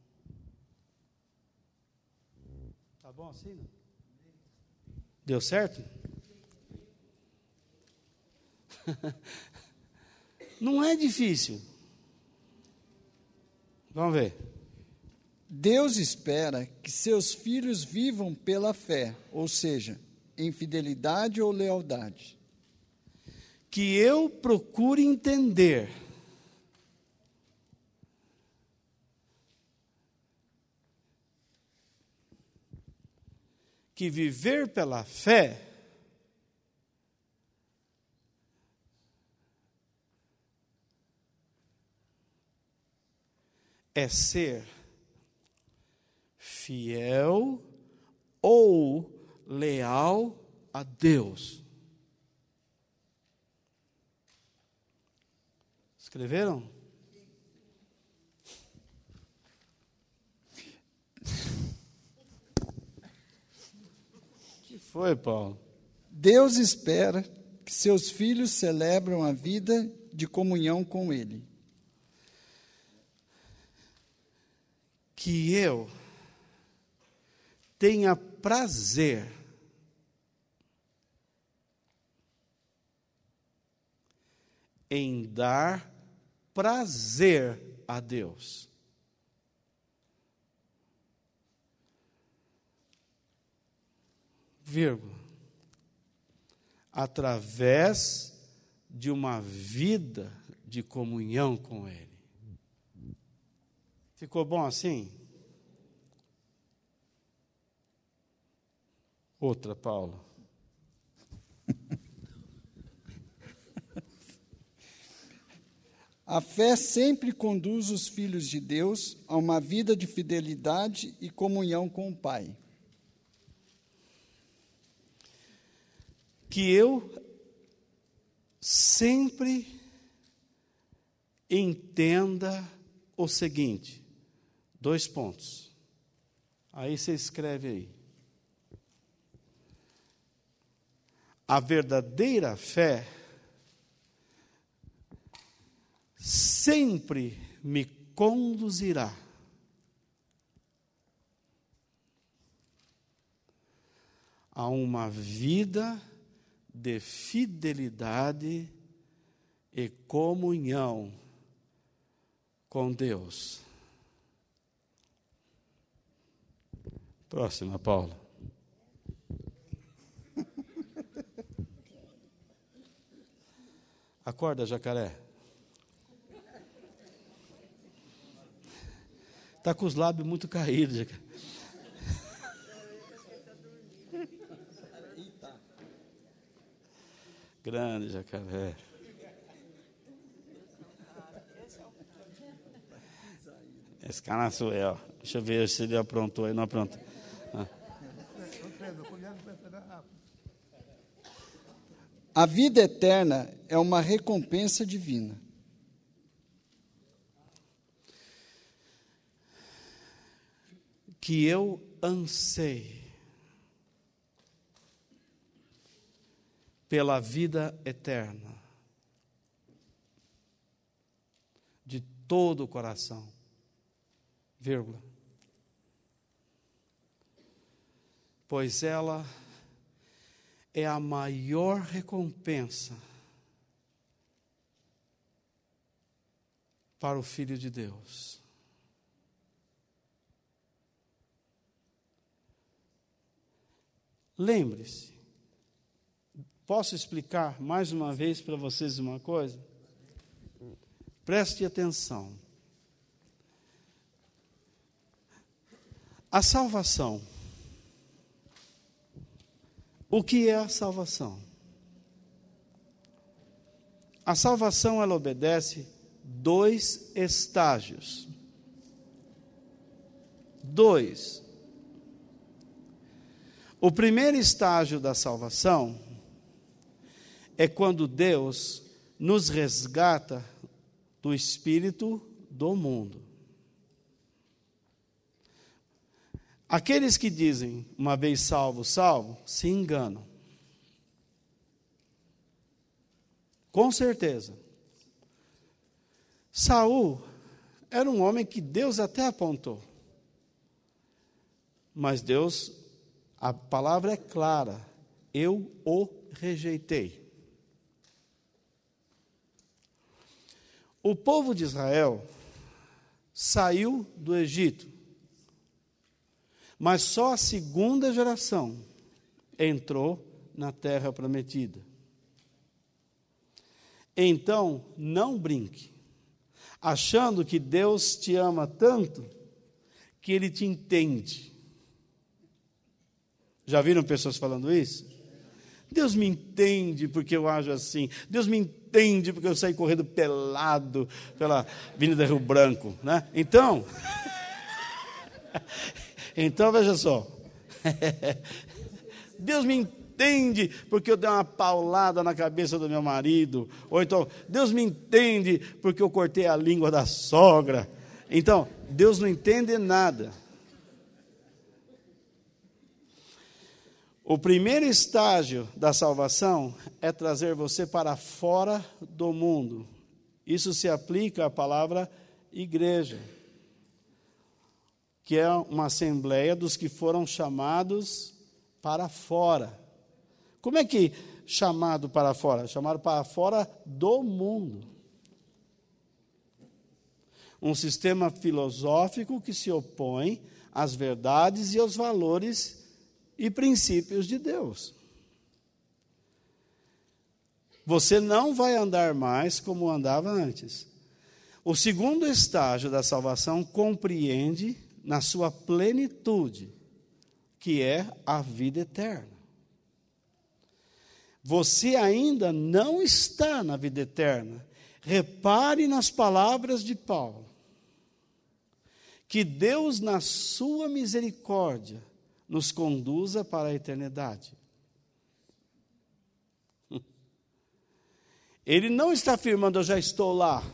Tá bom assim? Não? Deu certo? Não é difícil. Vamos ver. Deus espera que seus filhos vivam pela fé, ou seja, em fidelidade ou lealdade. Que eu procure entender que viver pela fé é ser fiel ou leal a Deus. Escreveram? O que foi, Paulo? Deus espera que seus filhos celebram a vida de comunhão com Ele. Que eu tenha prazer em dar prazer a Deus. Vírgula. Através de uma vida de comunhão com Ele. Ficou bom assim? Outra, Paulo. A fé sempre conduz os filhos de Deus a uma vida de fidelidade e comunhão com o Pai. Que eu sempre entenda o seguinte, dois pontos. Aí você escreve aí. A verdadeira fé sempre me conduzirá a uma vida de fidelidade e comunhão com Deus. Próxima, Paula. Acorda, jacaré. Está com os lábios muito caídos, jacaré. Grande jacaré. Esse cara sou eu. Deixa eu ver se ele aprontou aí, não aprontou. Ah. A vida eterna é uma recompensa divina. Que eu anseie pela vida eterna, de todo o coração, vírgula, pois ela é a maior recompensa para o Filho de Deus. Lembre-se, posso explicar mais uma vez para vocês uma coisa? Preste atenção. A salvação. O que é a salvação? A salvação, ela obedece dois estágios. Dois. O primeiro estágio da salvação é quando Deus nos resgata do espírito do mundo. Aqueles que dizem, uma vez salvo, salvo, se enganam. Com certeza. Saul era um homem que Deus até apontou. Mas Deus, a palavra é clara, eu o rejeitei. O povo de Israel saiu do Egito, mas só a segunda geração entrou na terra prometida. Então, não brinque, achando que Deus te ama tanto que Ele te entende. Já viram pessoas falando isso? Deus me entende porque eu ajo assim. Deus me entende porque eu saí correndo pelado pela Avenida Rio Branco, né? Então, então veja só. Deus me entende porque eu dei uma paulada na cabeça do meu marido. Ou então, Deus me entende porque eu cortei a língua da sogra. Então, Deus não entende nada. O primeiro estágio da salvação é trazer você para fora do mundo. Isso se aplica à palavra igreja, que é uma assembleia dos que foram chamados para fora. Como é que chamado para fora? Chamado para fora do mundo. Um sistema filosófico que se opõe às verdades e aos valores e princípios de Deus. Você não vai andar mais como andava antes. O segundo estágio da salvação compreende na sua plenitude, que é a vida eterna. Você ainda não está na vida eterna. Repare nas palavras de Paulo, que Deus, na sua misericórdia, nos conduza para a eternidade. Ele não está afirmando, eu já estou lá.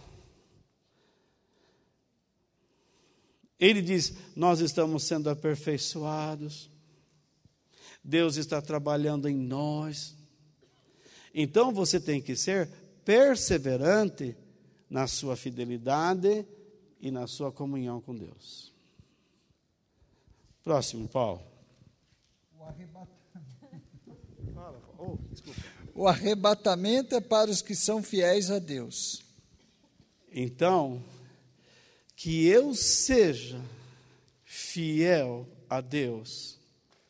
Ele diz, nós estamos sendo aperfeiçoados, Deus está trabalhando em nós. Então você tem que ser perseverante na sua fidelidade e na sua comunhão com Deus. Próximo, Paulo. O arrebatamento. Oh, o arrebatamento é para os que são fiéis a Deus. Então, que eu seja fiel a Deus.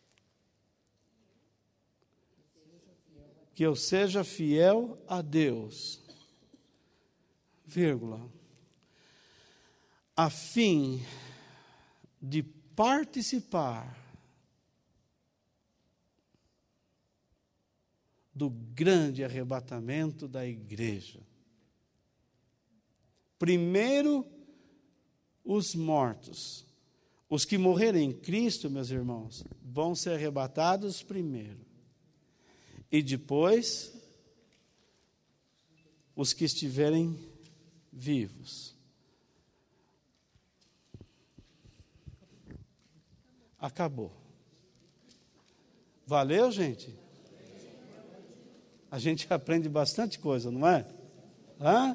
Que eu seja fiel a Deus, vírgula, a fim de participar do grande arrebatamento da igreja. Primeiro, os mortos. Os que morrerem em Cristo, meus irmãos, vão ser arrebatados primeiro. E depois, os que estiverem vivos. Acabou. Valeu, gente? A gente aprende bastante coisa, não é? Hã?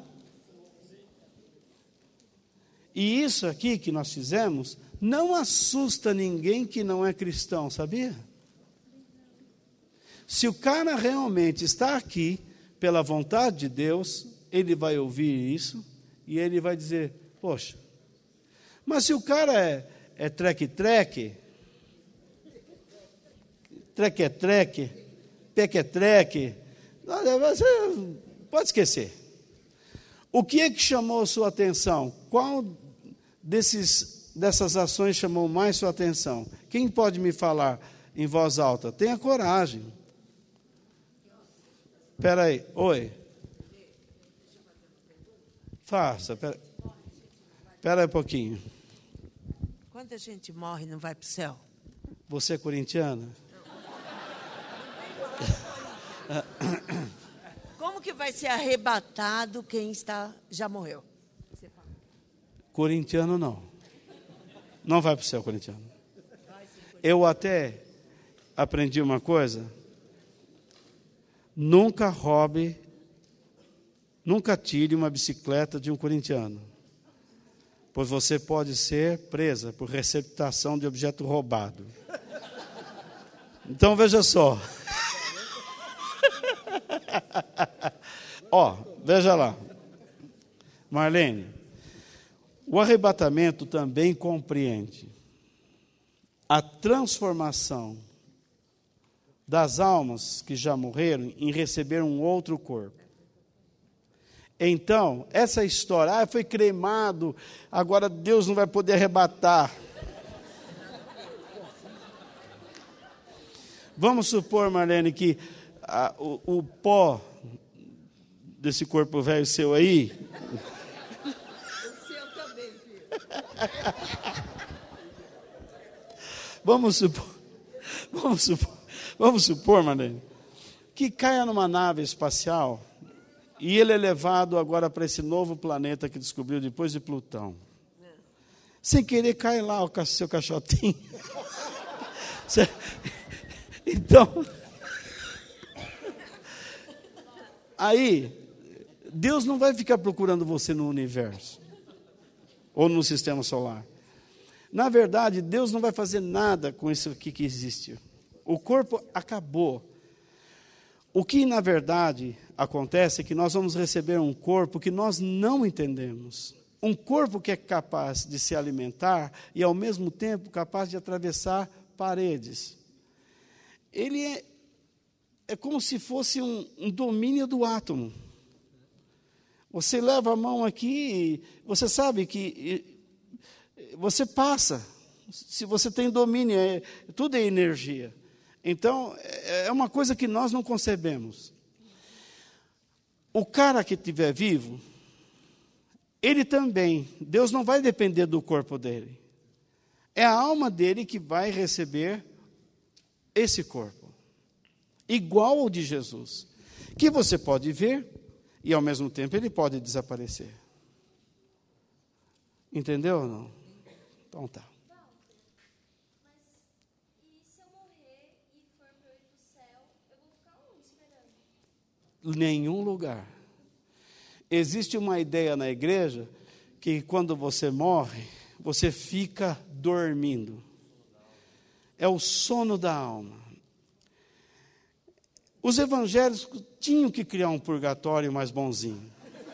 E isso aqui que nós fizemos não assusta ninguém que não é cristão, sabia? Se o cara realmente está aqui pela vontade de Deus, ele vai ouvir isso E ele vai dizer, poxa, mas se o cara é, é treque-treque, treque-treque, peque-treque, você pode esquecer. O que é que chamou a sua atenção? Qual desses, dessas ações chamou mais sua atenção? Quem pode me falar em voz alta? Tenha coragem. Espera aí, oi. Faça, espera aí um pouquinho. Quando a gente morre, não vai para o céu? Você é corintiana? Como que vai ser arrebatado quem está, já morreu? Corintiano não. Não vai para o céu, corintiano. Eu até aprendi uma coisa. Nunca roube, nunca tire uma bicicleta de um corintiano. Pois você pode ser presa por receptação de objeto roubado. Então, veja só. Ó, veja lá. Marlene, o arrebatamento também compreende a transformação das almas que já morreram em receber um outro corpo. Então, essa história, ah, foi cremado, agora Deus não vai poder arrebatar. Vamos supor, Marlene, que ah, o, o pó desse corpo velho seu aí... O seu também, filho. Vamos supor, vamos supor, vamos supor, Marlene, que caia numa nave espacial e ele é levado agora para esse novo planeta que descobriu depois de Plutão. Sem querer cai lá o seu caixotinho. Então, aí, Deus não vai ficar procurando você no universo ou no sistema solar. Na verdade, Deus não vai fazer nada com isso aqui que existe. O corpo acabou. O que, na verdade, acontece é que nós vamos receber um corpo que nós não entendemos. Um corpo que é capaz de se alimentar e, ao mesmo tempo, capaz de atravessar paredes. Ele é, é como se fosse um, um domínio do átomo. Você leva a mão aqui, você sabe que você passa. Se você tem domínio, é, tudo é energia. Então, é uma coisa que nós não concebemos. O cara que estiver vivo, ele também, Deus não vai depender do corpo dele. É a alma dele que vai receber esse corpo, igual ao de Jesus, que você pode ver e, ao mesmo tempo, ele pode desaparecer. Entendeu ou não? Então tá. Nenhum lugar. Existe uma ideia na igreja que quando você morre, você fica dormindo. É o sono da alma. Os evangélicos tinham que criar um purgatório mais bonzinho.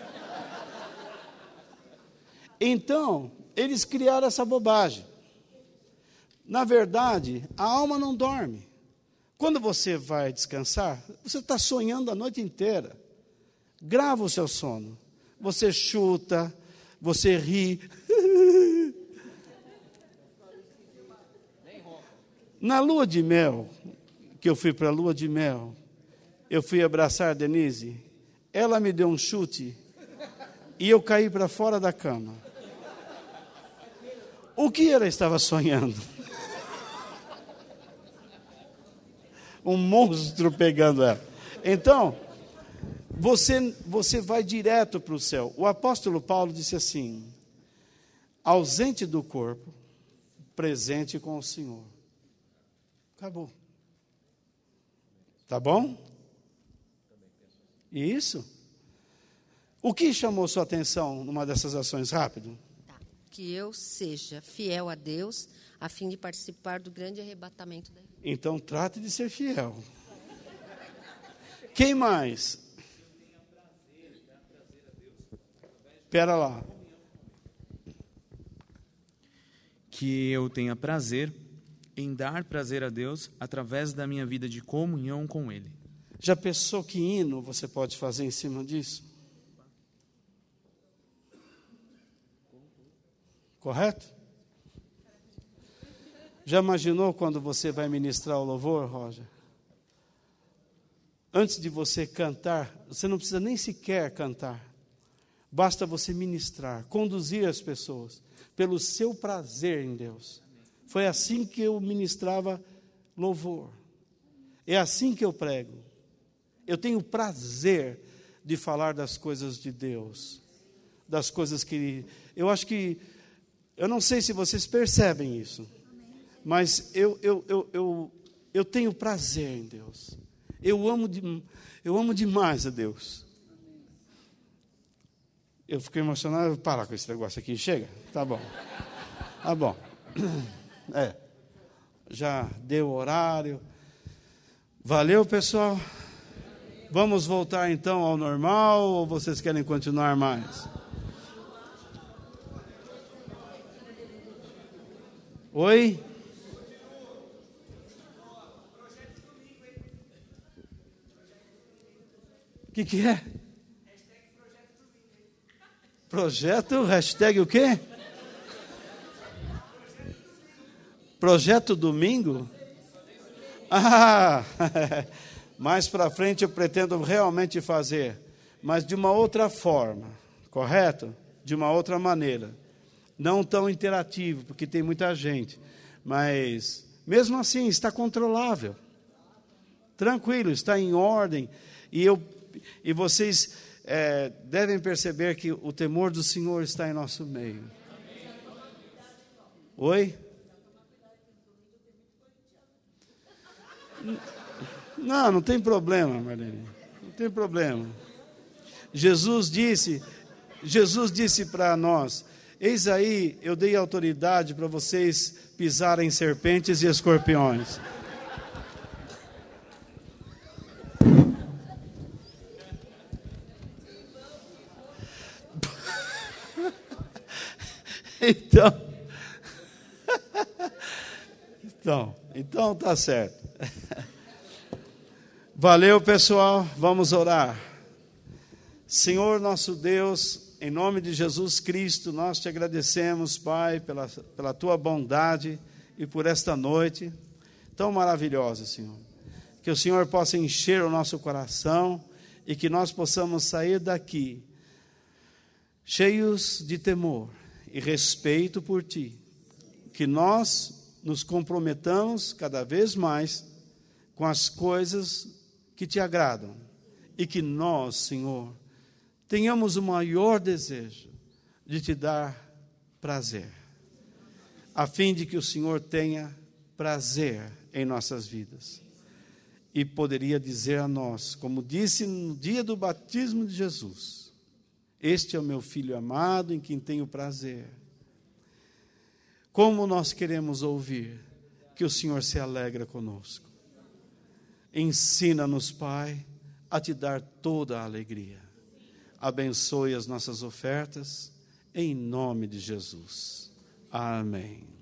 Então, eles criaram essa bobagem. Na verdade, a alma não dorme. Quando você vai descansar, você está sonhando a noite inteira. Grava o seu sono. Você chuta, você ri. Na lua de mel, que eu fui para a lua de mel, eu fui abraçar a Denise, ela me deu um chute e eu caí para fora da cama. O que ela estava sonhando? Um monstro pegando ela. Então, você, você vai direto para o céu. O apóstolo Paulo disse assim: ausente do corpo, presente com o Senhor. Acabou. Tá bom? Isso? O que chamou sua atenção numa dessas ações? Rápido. Tá. Que eu seja fiel a Deus, a fim de participar do grande arrebatamento da igreja. Então, trate de ser fiel. Quem mais? Pera lá. Que eu tenha prazer em dar prazer a Deus através da minha vida de comunhão com Ele. Já pensou que hino você pode fazer em cima disso? Correto? Já imaginou quando você vai ministrar o louvor, Roger? Antes de você cantar, você não precisa nem sequer cantar. Basta você ministrar, conduzir as pessoas pelo seu prazer em Deus. Foi assim que eu ministrava louvor. É assim que eu prego. Eu tenho prazer de falar das coisas de Deus, das coisas que... Eu acho que... Eu não sei se vocês percebem isso, mas eu, eu, eu, eu, eu tenho prazer em Deus. Eu amo, de, eu amo demais a Deus. Eu fiquei emocionado, vou parar com esse negócio aqui. Chega? Tá bom. Tá bom. É. Já deu o horário. Valeu, pessoal. Vamos voltar então ao normal ou vocês querem continuar mais? Oi? O que, que é? Projeto, hashtag o quê? Projeto Domingo? Ah, mais para frente eu pretendo realmente fazer, mas de uma outra forma, correto? De uma outra maneira. Não tão interativo, porque tem muita gente, mas mesmo assim está controlável. Tranquilo, está em ordem, e, eu, e vocês é, devem perceber que o temor do Senhor está em nosso meio. Oi? Não, não tem problema, Marlene. Não tem problema. Jesus disse, Jesus disse para nós: eis aí, eu dei autoridade para vocês pisarem serpentes e escorpiões. Então, então, então tá certo. Valeu, pessoal, vamos orar. Senhor nosso Deus, em nome de Jesus Cristo, nós te agradecemos, Pai, pela, pela tua bondade e por esta noite tão maravilhosa, Senhor. Que o Senhor possa encher o nosso coração e que nós possamos sair daqui cheios de temor e respeito por Ti. Que nós nos comprometamos cada vez mais com as coisas que Te agradam e que nós, Senhor, tenhamos o maior desejo de Te dar prazer, a fim de que o Senhor tenha prazer em nossas vidas. E poderia dizer a nós, como disse no dia do batismo de Jesus: este é o meu filho amado, em quem tenho prazer. Como nós queremos ouvir que o Senhor se alegra conosco. Ensina-nos, Pai, a Te dar toda a alegria. Abençoe as nossas ofertas, em nome de Jesus. Amém.